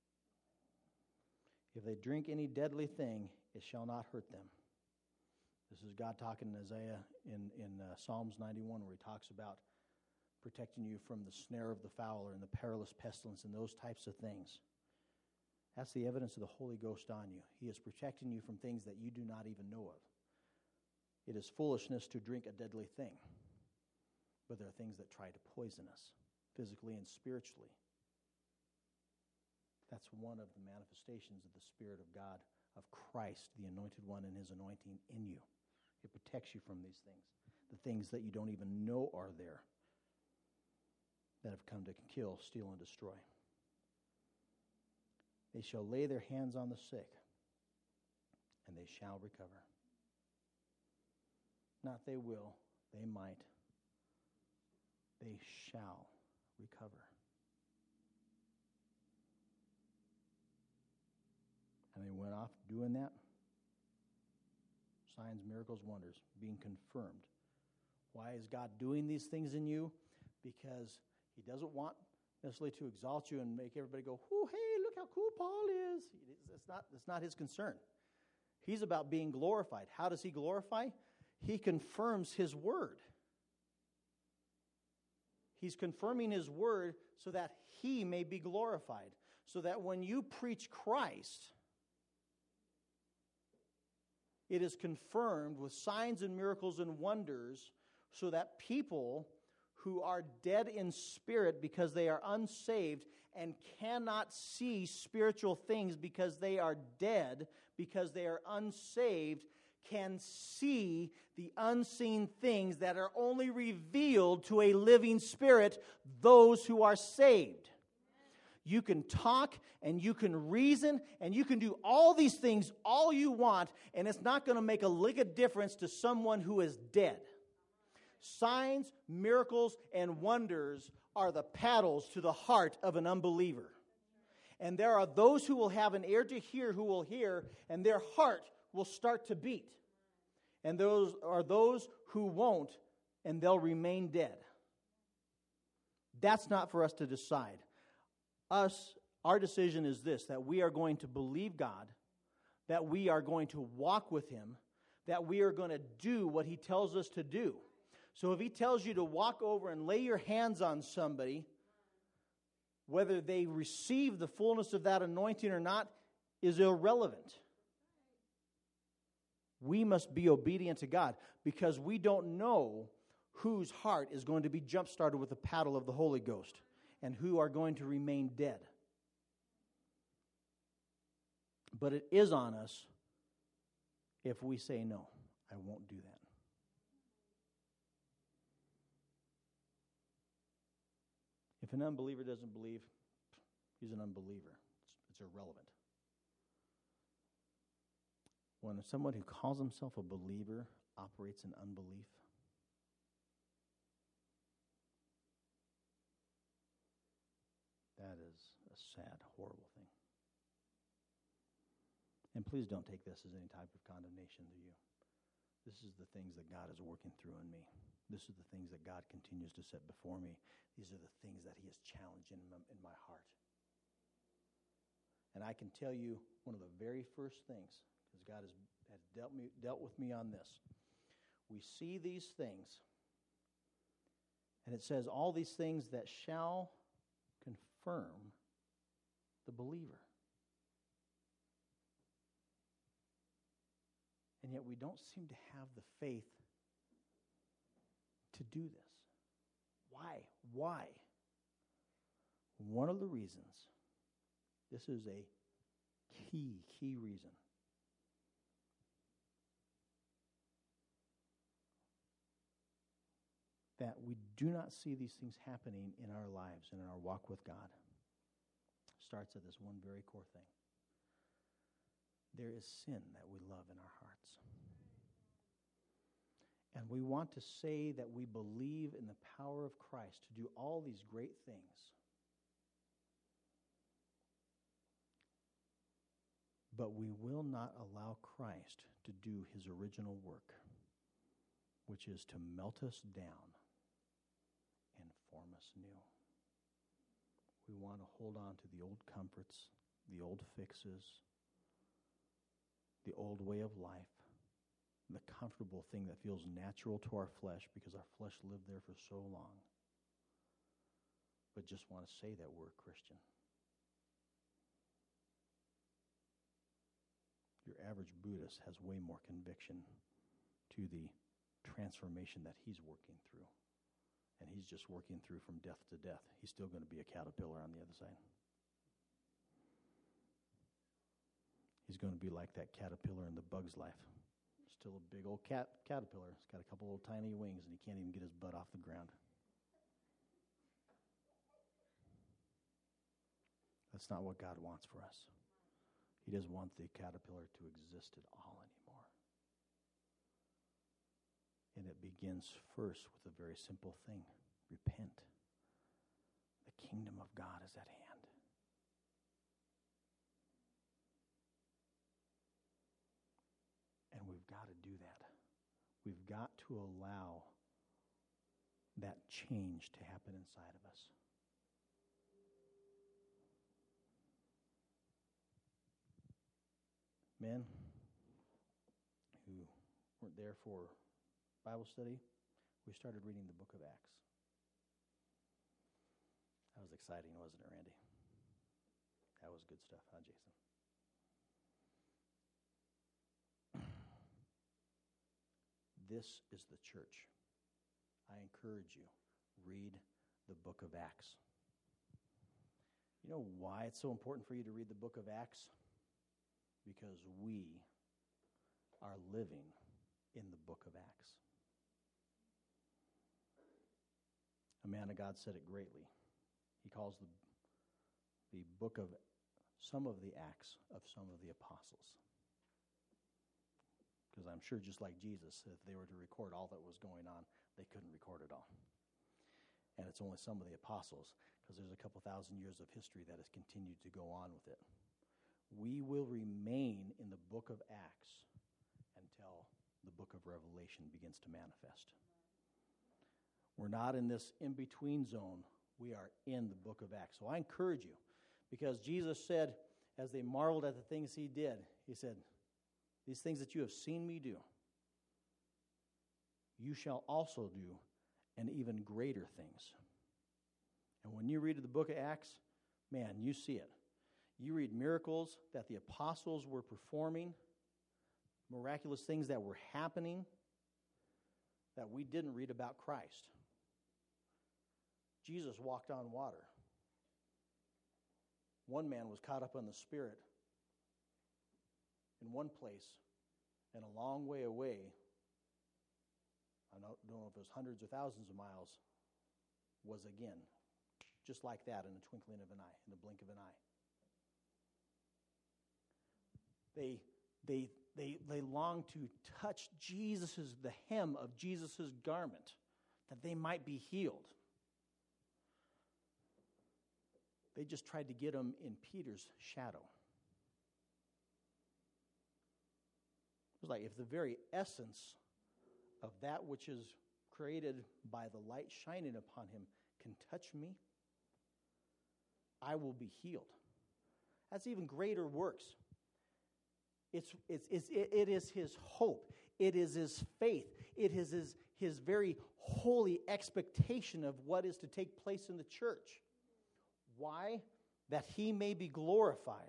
If they drink any deadly thing, it shall not hurt them. This is God talking to Isaiah in Psalms 91, where he talks about protecting you from the snare of the fowler and the perilous pestilence and those types of things. That's the evidence of the Holy Ghost on you. He is protecting you from things that you do not even know of. It is foolishness to drink a deadly thing, but there are things that try to poison us, physically and spiritually. That's one of the manifestations of the Spirit of God, of Christ, the Anointed One, and His anointing in you. It protects you from these things, the things that you don't even know are there, that have come to kill, steal, and destroy. They shall lay their hands on the sick, and they shall recover. Not they will, they might. They shall recover. And they went off doing that. Signs, miracles, wonders, being confirmed. Why is God doing these things in you? Because He doesn't want necessarily to exalt you and make everybody go, "Whoo, hey, look how cool Paul is." It's not His concern. He's about being glorified. How does He glorify? He confirms His word. He's confirming His word so that He may be glorified. So that when you preach Christ, it is confirmed with signs and miracles and wonders, so that people who are dead in spirit because they are unsaved and cannot see spiritual things because they are dead, because they are unsaved, can see the unseen things that are only revealed to a living spirit, those who are saved. You can talk and you can reason and you can do all these things all you want, and it's not going to make a lick of difference to someone who is dead. Signs, miracles, and wonders are the paddles to the heart of an unbeliever. And there are those who will have an ear to hear who will hear, and their heart will start to beat. And those are those who won't, and they'll remain dead. That's not for us to decide. Our decision is this, that we are going to believe God, that we are going to walk with Him, that we are going to do what He tells us to do. So if he tells you to walk over and lay your hands on somebody, whether they receive the fullness of that anointing or not is irrelevant. We must be obedient to God because we don't know whose heart is going to be jump-started with the paddle of the Holy Ghost and who are going to remain dead. But it is on us if we say, no, I won't do that. If an unbeliever doesn't believe, he's an unbeliever. It's irrelevant. When someone who calls himself a believer operates in unbelief, that is a sad, horrible thing. And please don't take this as any type of condemnation to you. This is the things that God is working through in me. This is the things that God continues to set before me. These are the things that He is challenging in my heart. And I can tell you one of the very first things, because God has dealt with me on this. We see these things, and it says, all these things that shall confirm the believer. And yet we don't seem to have the faith to do this. Why? One of the reasons, this is a key reason. That we do not see these things happening in our lives and in our walk with God. Starts at this one very core thing. There is sin that we love in our hearts. And we want to say that we believe in the power of Christ to do all these great things. But we will not allow Christ to do His original work, which is to melt us down and form us new. We want to hold on to the old comforts, the old fixes, the old way of life, the comfortable thing that feels natural to our flesh because our flesh lived there for so long, but just want to say that we're a Christian. Your average Buddhist has way more conviction to the transformation that he's working through. And he's just working through from death to death. He's still going to be a caterpillar on the other side. He's going to be like that caterpillar in the bug's life. Still a big old caterpillar. He's got a couple little tiny wings, and he can't even get his butt off the ground. That's not what God wants for us. He doesn't want the caterpillar to exist at all anymore. And it begins first with a very simple thing. Repent. The kingdom of God is at hand. And we've got to do that. We've got to allow that change to happen inside of us. Men who weren't there for Bible study, we started reading the book of Acts. That was exciting, wasn't it, Randy? That was good stuff, huh, Jason? This is the church. I encourage you, read the book of Acts. You know why it's so important for you to read the book of Acts? Because we are living in the book of Acts. A man of God said it greatly. He calls the book of some of the Acts of some of the apostles. Because I'm sure just like Jesus, if they were to record all that was going on, they couldn't record it all. And it's only some of the apostles, because there's a couple thousand years of history that has continued to go on with it. We will remain in the book of Acts until the book of Revelation begins to manifest. We're not in this in-between zone. We are in the book of Acts. So I encourage you, because Jesus said, as they marveled at the things He did, He said, these things that you have seen me do, you shall also do and even greater things. And when you read the book of Acts, man, you see it. You read miracles that the apostles were performing, miraculous things that were happening that we didn't read about Christ. Jesus walked on water. One man was caught up in the Spirit in one place, and a long way away, I don't know if it was hundreds or thousands of miles, was again. Just like that, in the twinkling of an eye, in the blink of an eye. They long to touch the hem of Jesus' garment, that they might be healed. They just tried to get him in Peter's shadow. It was like if the very essence of that which is created by the light shining upon him can touch me, I will be healed. That's even greater works. It is his hope. It is his faith. It is his very holy expectation of what is to take place in the church. Why? That he may be glorified.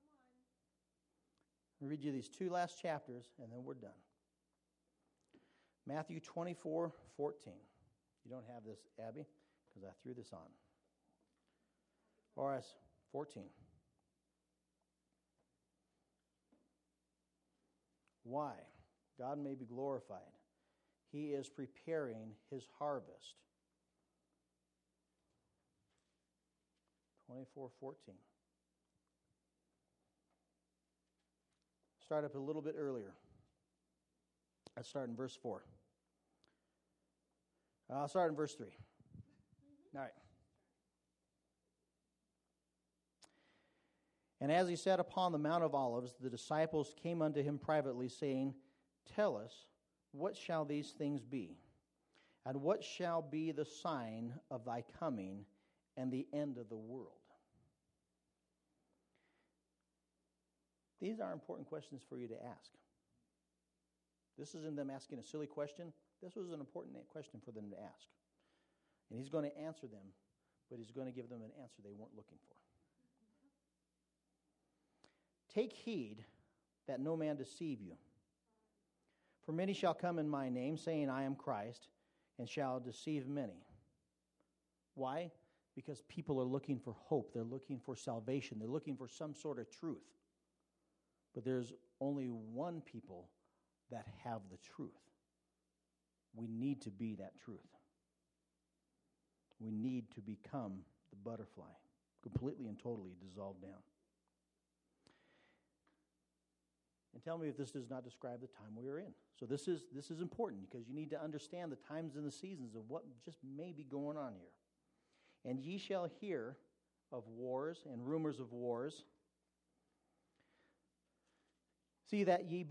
I'll read you these two last chapters, and then we're done. Matthew 24:14. You don't have this, Abby, because I threw this on. Or 14. Why? God may be glorified. He is preparing his harvest. 24:14. Start up a little bit earlier. Let's start in verse 4. I'll start in verse 3. All right. And as he sat upon the Mount of Olives, the disciples came unto him privately, saying, Tell us, what shall these things be? And what shall be the sign of thy coming and the end of the world? These are important questions for you to ask. This isn't them asking a silly question. This was an important question for them to ask. And he's going to answer them, but he's going to give them an answer they weren't looking for. Take heed that no man deceive you. For many shall come in my name, saying, I am Christ, and shall deceive many. Why? Because people are looking for hope. They're looking for salvation. They're looking for some sort of truth. But there's only one people that have the truth. We need to be that truth. We need to become the butterfly, completely and totally dissolved down. And tell me if this does not describe the time we are in. So this is important because you need to understand the times and the seasons of what just may be going on here. And ye shall hear of wars and rumors of wars. See that ye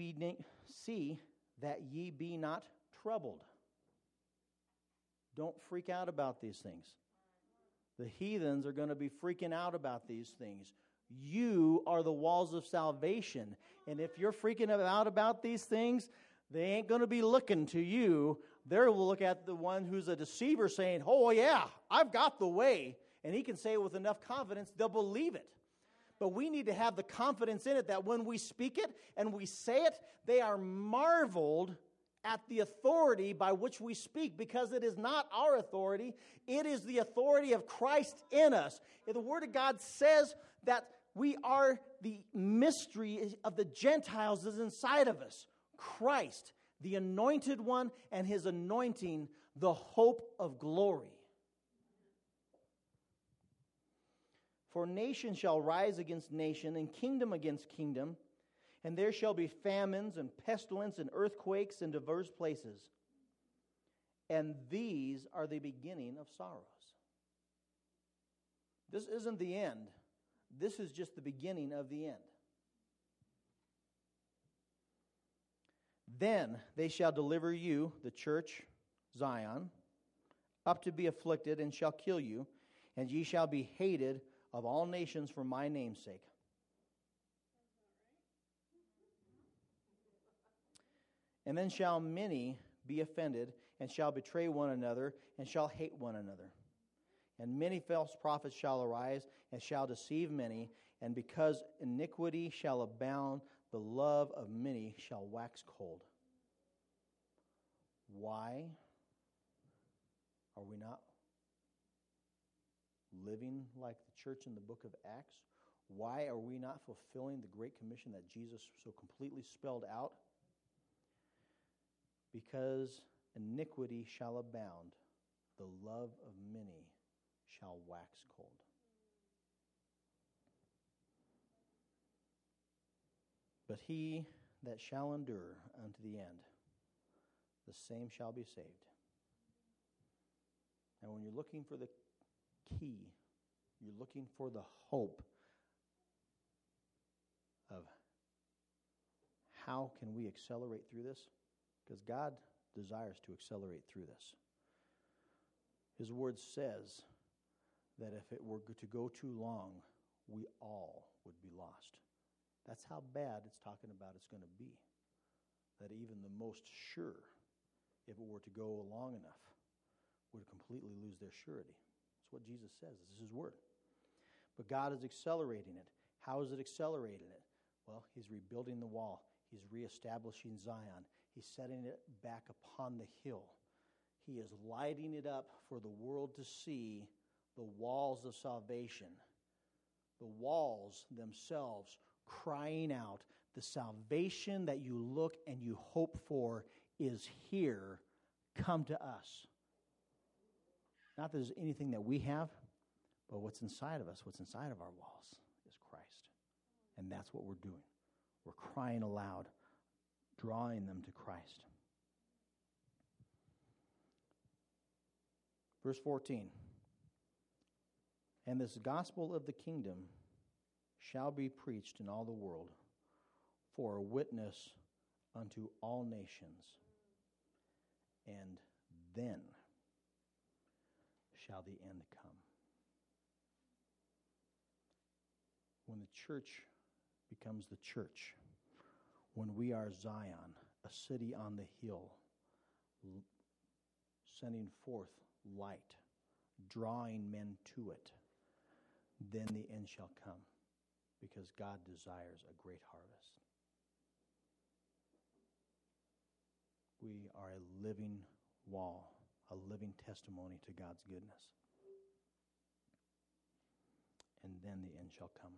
be not troubled. Don't freak out about these things. The heathens are going to be freaking out about these things. You are the walls of salvation. And if you're freaking out about these things, they ain't going to be looking to you. They will look at the one who's a deceiver saying, oh yeah, I've got the way. And he can say it with enough confidence, they'll believe it. But we need to have the confidence in it that when we speak it and we say it, they are marveled at the authority by which we speak, because it is not our authority. It is the authority of Christ in us. The Word of God says that we are the mystery of the Gentiles is inside of us. Christ, the anointed one, and his anointing, the hope of glory. For nation shall rise against nation, and kingdom against kingdom, and there shall be famines and pestilence and earthquakes in diverse places. And these are the beginning of sorrows. This isn't the end. This is just the beginning of the end. Then they shall deliver you, the church, Zion, up to be afflicted, and shall kill you, and ye shall be hated of all nations for my name's sake. And then shall many be offended, and shall betray one another, and shall hate one another. And many false prophets shall arise, and shall deceive many, and because iniquity shall abound, the love of many shall wax cold. Why are we not living like the church in the book of Acts? Why are we not fulfilling the Great Commission that Jesus so completely spelled out? Because iniquity shall abound, the love of many shall wax cold. But he that shall endure unto the end, the same shall be saved. And when you're looking for the key, you're looking for the hope of how can we accelerate through this? Because God desires to accelerate through this. His word says that if it were to go too long, we all would be lost. That's how bad it's talking about it's going to be. That even the most sure, if it were to go long enough, would completely lose their surety. That's what Jesus says. This is his word. But God is accelerating it. How is it accelerating it? Well, he's rebuilding the wall. He's reestablishing Zion. He's setting it back upon the hill. He is lighting it up for the world to see the walls of salvation. The walls themselves crying out, the salvation that you look and you hope for is here. Come to us. Not that there's anything that we have, but what's inside of us, what's inside of our walls is Christ. And that's what we're doing. We're crying aloud, drawing them to Christ. Verse 14. And this gospel of the kingdom shall be preached in all the world for a witness unto all nations, and then shall the end come. When the church becomes the church, when we are Zion, a city on the hill, sending forth light, drawing men to it, then the end shall come, because God desires a great harvest. We are a living wall, a living testimony to God's goodness. And then the end shall come.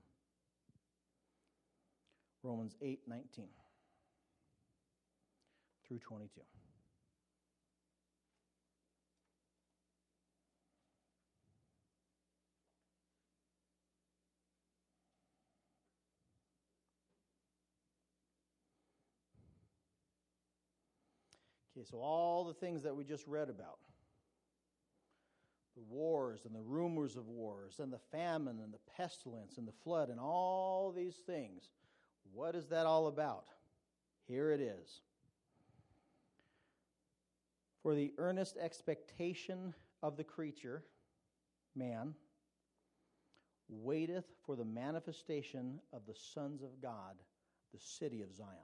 Romans 8:19 through 22. Okay, so all the things that we just read about, the wars and the rumors of wars and the famine and the pestilence and the flood and all these things, what is that all about? Here it is. For the earnest expectation of the creature, man, waiteth for the manifestation of the sons of God, the city of Zion.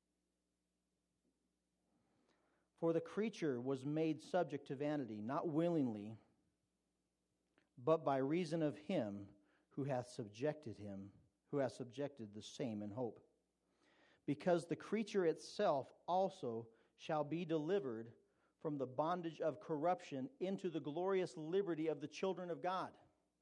For the creature was made subject to vanity, not willingly, but by reason of him who hath subjected the same in hope. Because the creature itself also shall be delivered from the bondage of corruption into the glorious liberty of the children of God.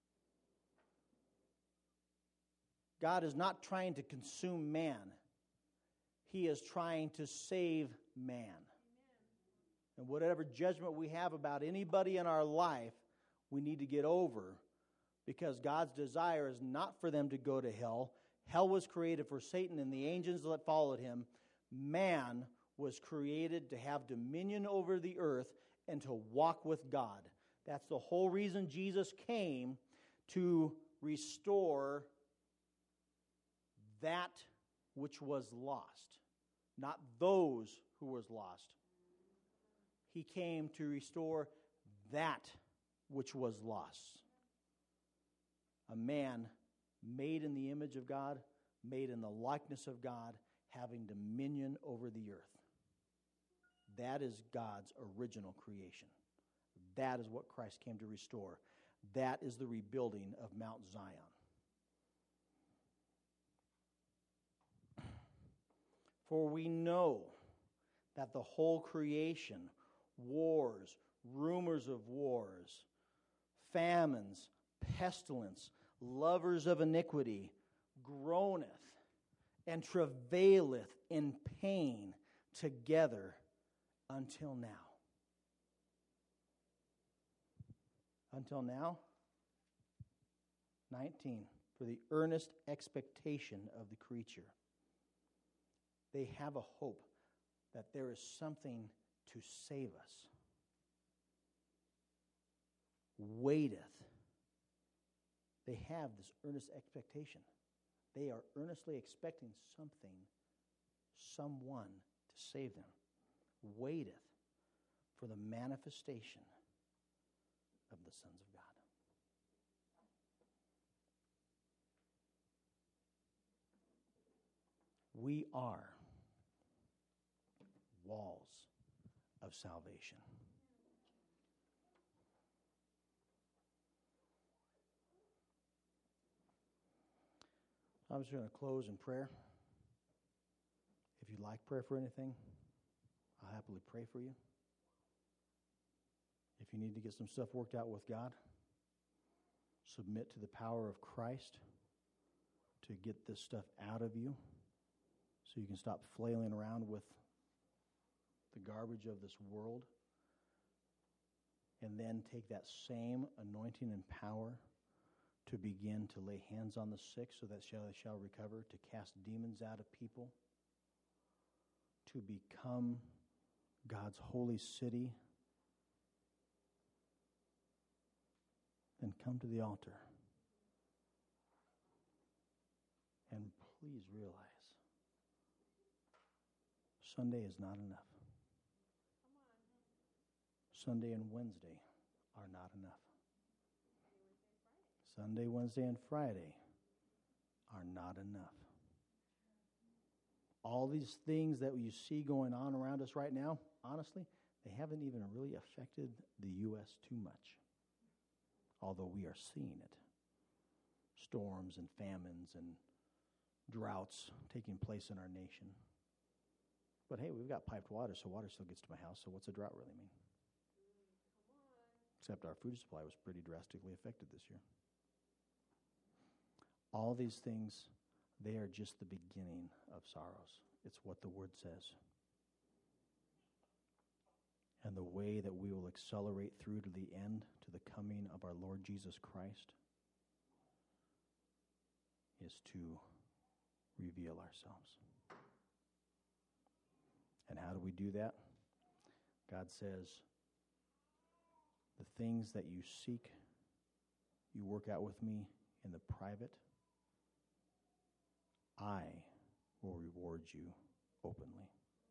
God is not trying to consume man. He is trying to save man. And whatever judgment we have about anybody in our life, we need to get over, because God's desire is not for them to go to hell. Hell was created for Satan and the angels that followed him. Man was created to have dominion over the earth and to walk with God. That's the whole reason Jesus came, to restore that which was lost, not those who was lost. He came to restore that which was lost. A man made in the image of God, made in the likeness of God, having dominion over the earth. That is God's original creation. That is what Christ came to restore. That is the rebuilding of Mount Zion. For we know that the whole creation, wars, rumors of wars, famines, pestilence, lovers of iniquity, groaneth and travaileth in pain together until now. Until now? 19. For the earnest expectation of the creature. They have a hope that there is something to save us. Waiteth. They have this earnest expectation. They are earnestly expecting something, someone to save them. Waiteth for the manifestation of the sons of God. We are walls of salvation. I'm just going to close in prayer. If you'd like prayer for anything, I'll happily pray for you. If you need to get some stuff worked out with God, submit to the power of Christ to get this stuff out of you so you can stop flailing around with the garbage of this world, and then take that same anointing and power to begin to lay hands on the sick so that they shall recover, to cast demons out of people, to become God's holy city. Then come to the altar. And please realize, Sunday is not enough. Sunday and Wednesday are not enough. Sunday, Wednesday, and Friday are not enough. All these things that you see going on around us right now, honestly, they haven't even really affected the U.S. too much. Although we are seeing it. Storms and famines and droughts taking place in our nation. But hey, we've got piped water, so water still gets to my house, so what's a drought really mean? Except our food supply was pretty drastically affected this year. All these things, they are just the beginning of sorrows. It's what the Word says. And the way that we will accelerate through to the end, to the coming of our Lord Jesus Christ, is to reveal ourselves. And how do we do that? God says, the things that you seek, you work out with me in the private, I will reward you openly.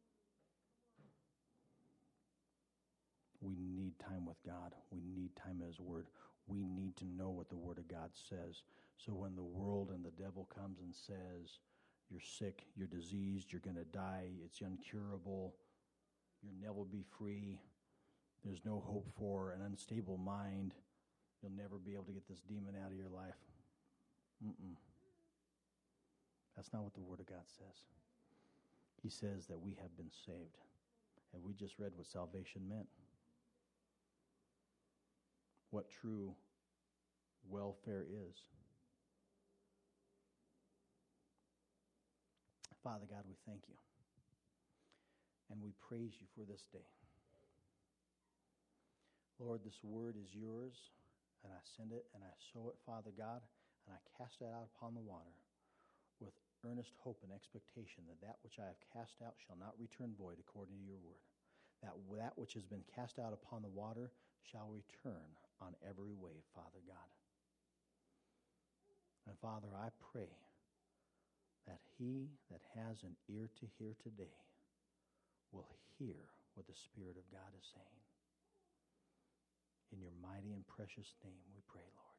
We need time with God. We need time in His Word. We need to know what the Word of God says. So when the world and the devil comes and says, you're sick, you're diseased, you're going to die, it's incurable, you'll never be free, there's no hope for an unstable mind, you'll never be able to get this demon out of your life. That's not what the Word of God says. He says that we have been saved. And we just read what salvation meant. What true welfare is. Father God, we thank you. And we praise you for this day. Lord, this word is yours, and I send it and I sow it, Father God, and I cast it out upon the water with earnest hope and expectation that that which I have cast out shall not return void according to your word. That which has been cast out upon the water shall return on every wave, Father God. And Father, I pray that he that has an ear to hear today will hear what the Spirit of God is saying. In your mighty and precious name we pray, Lord.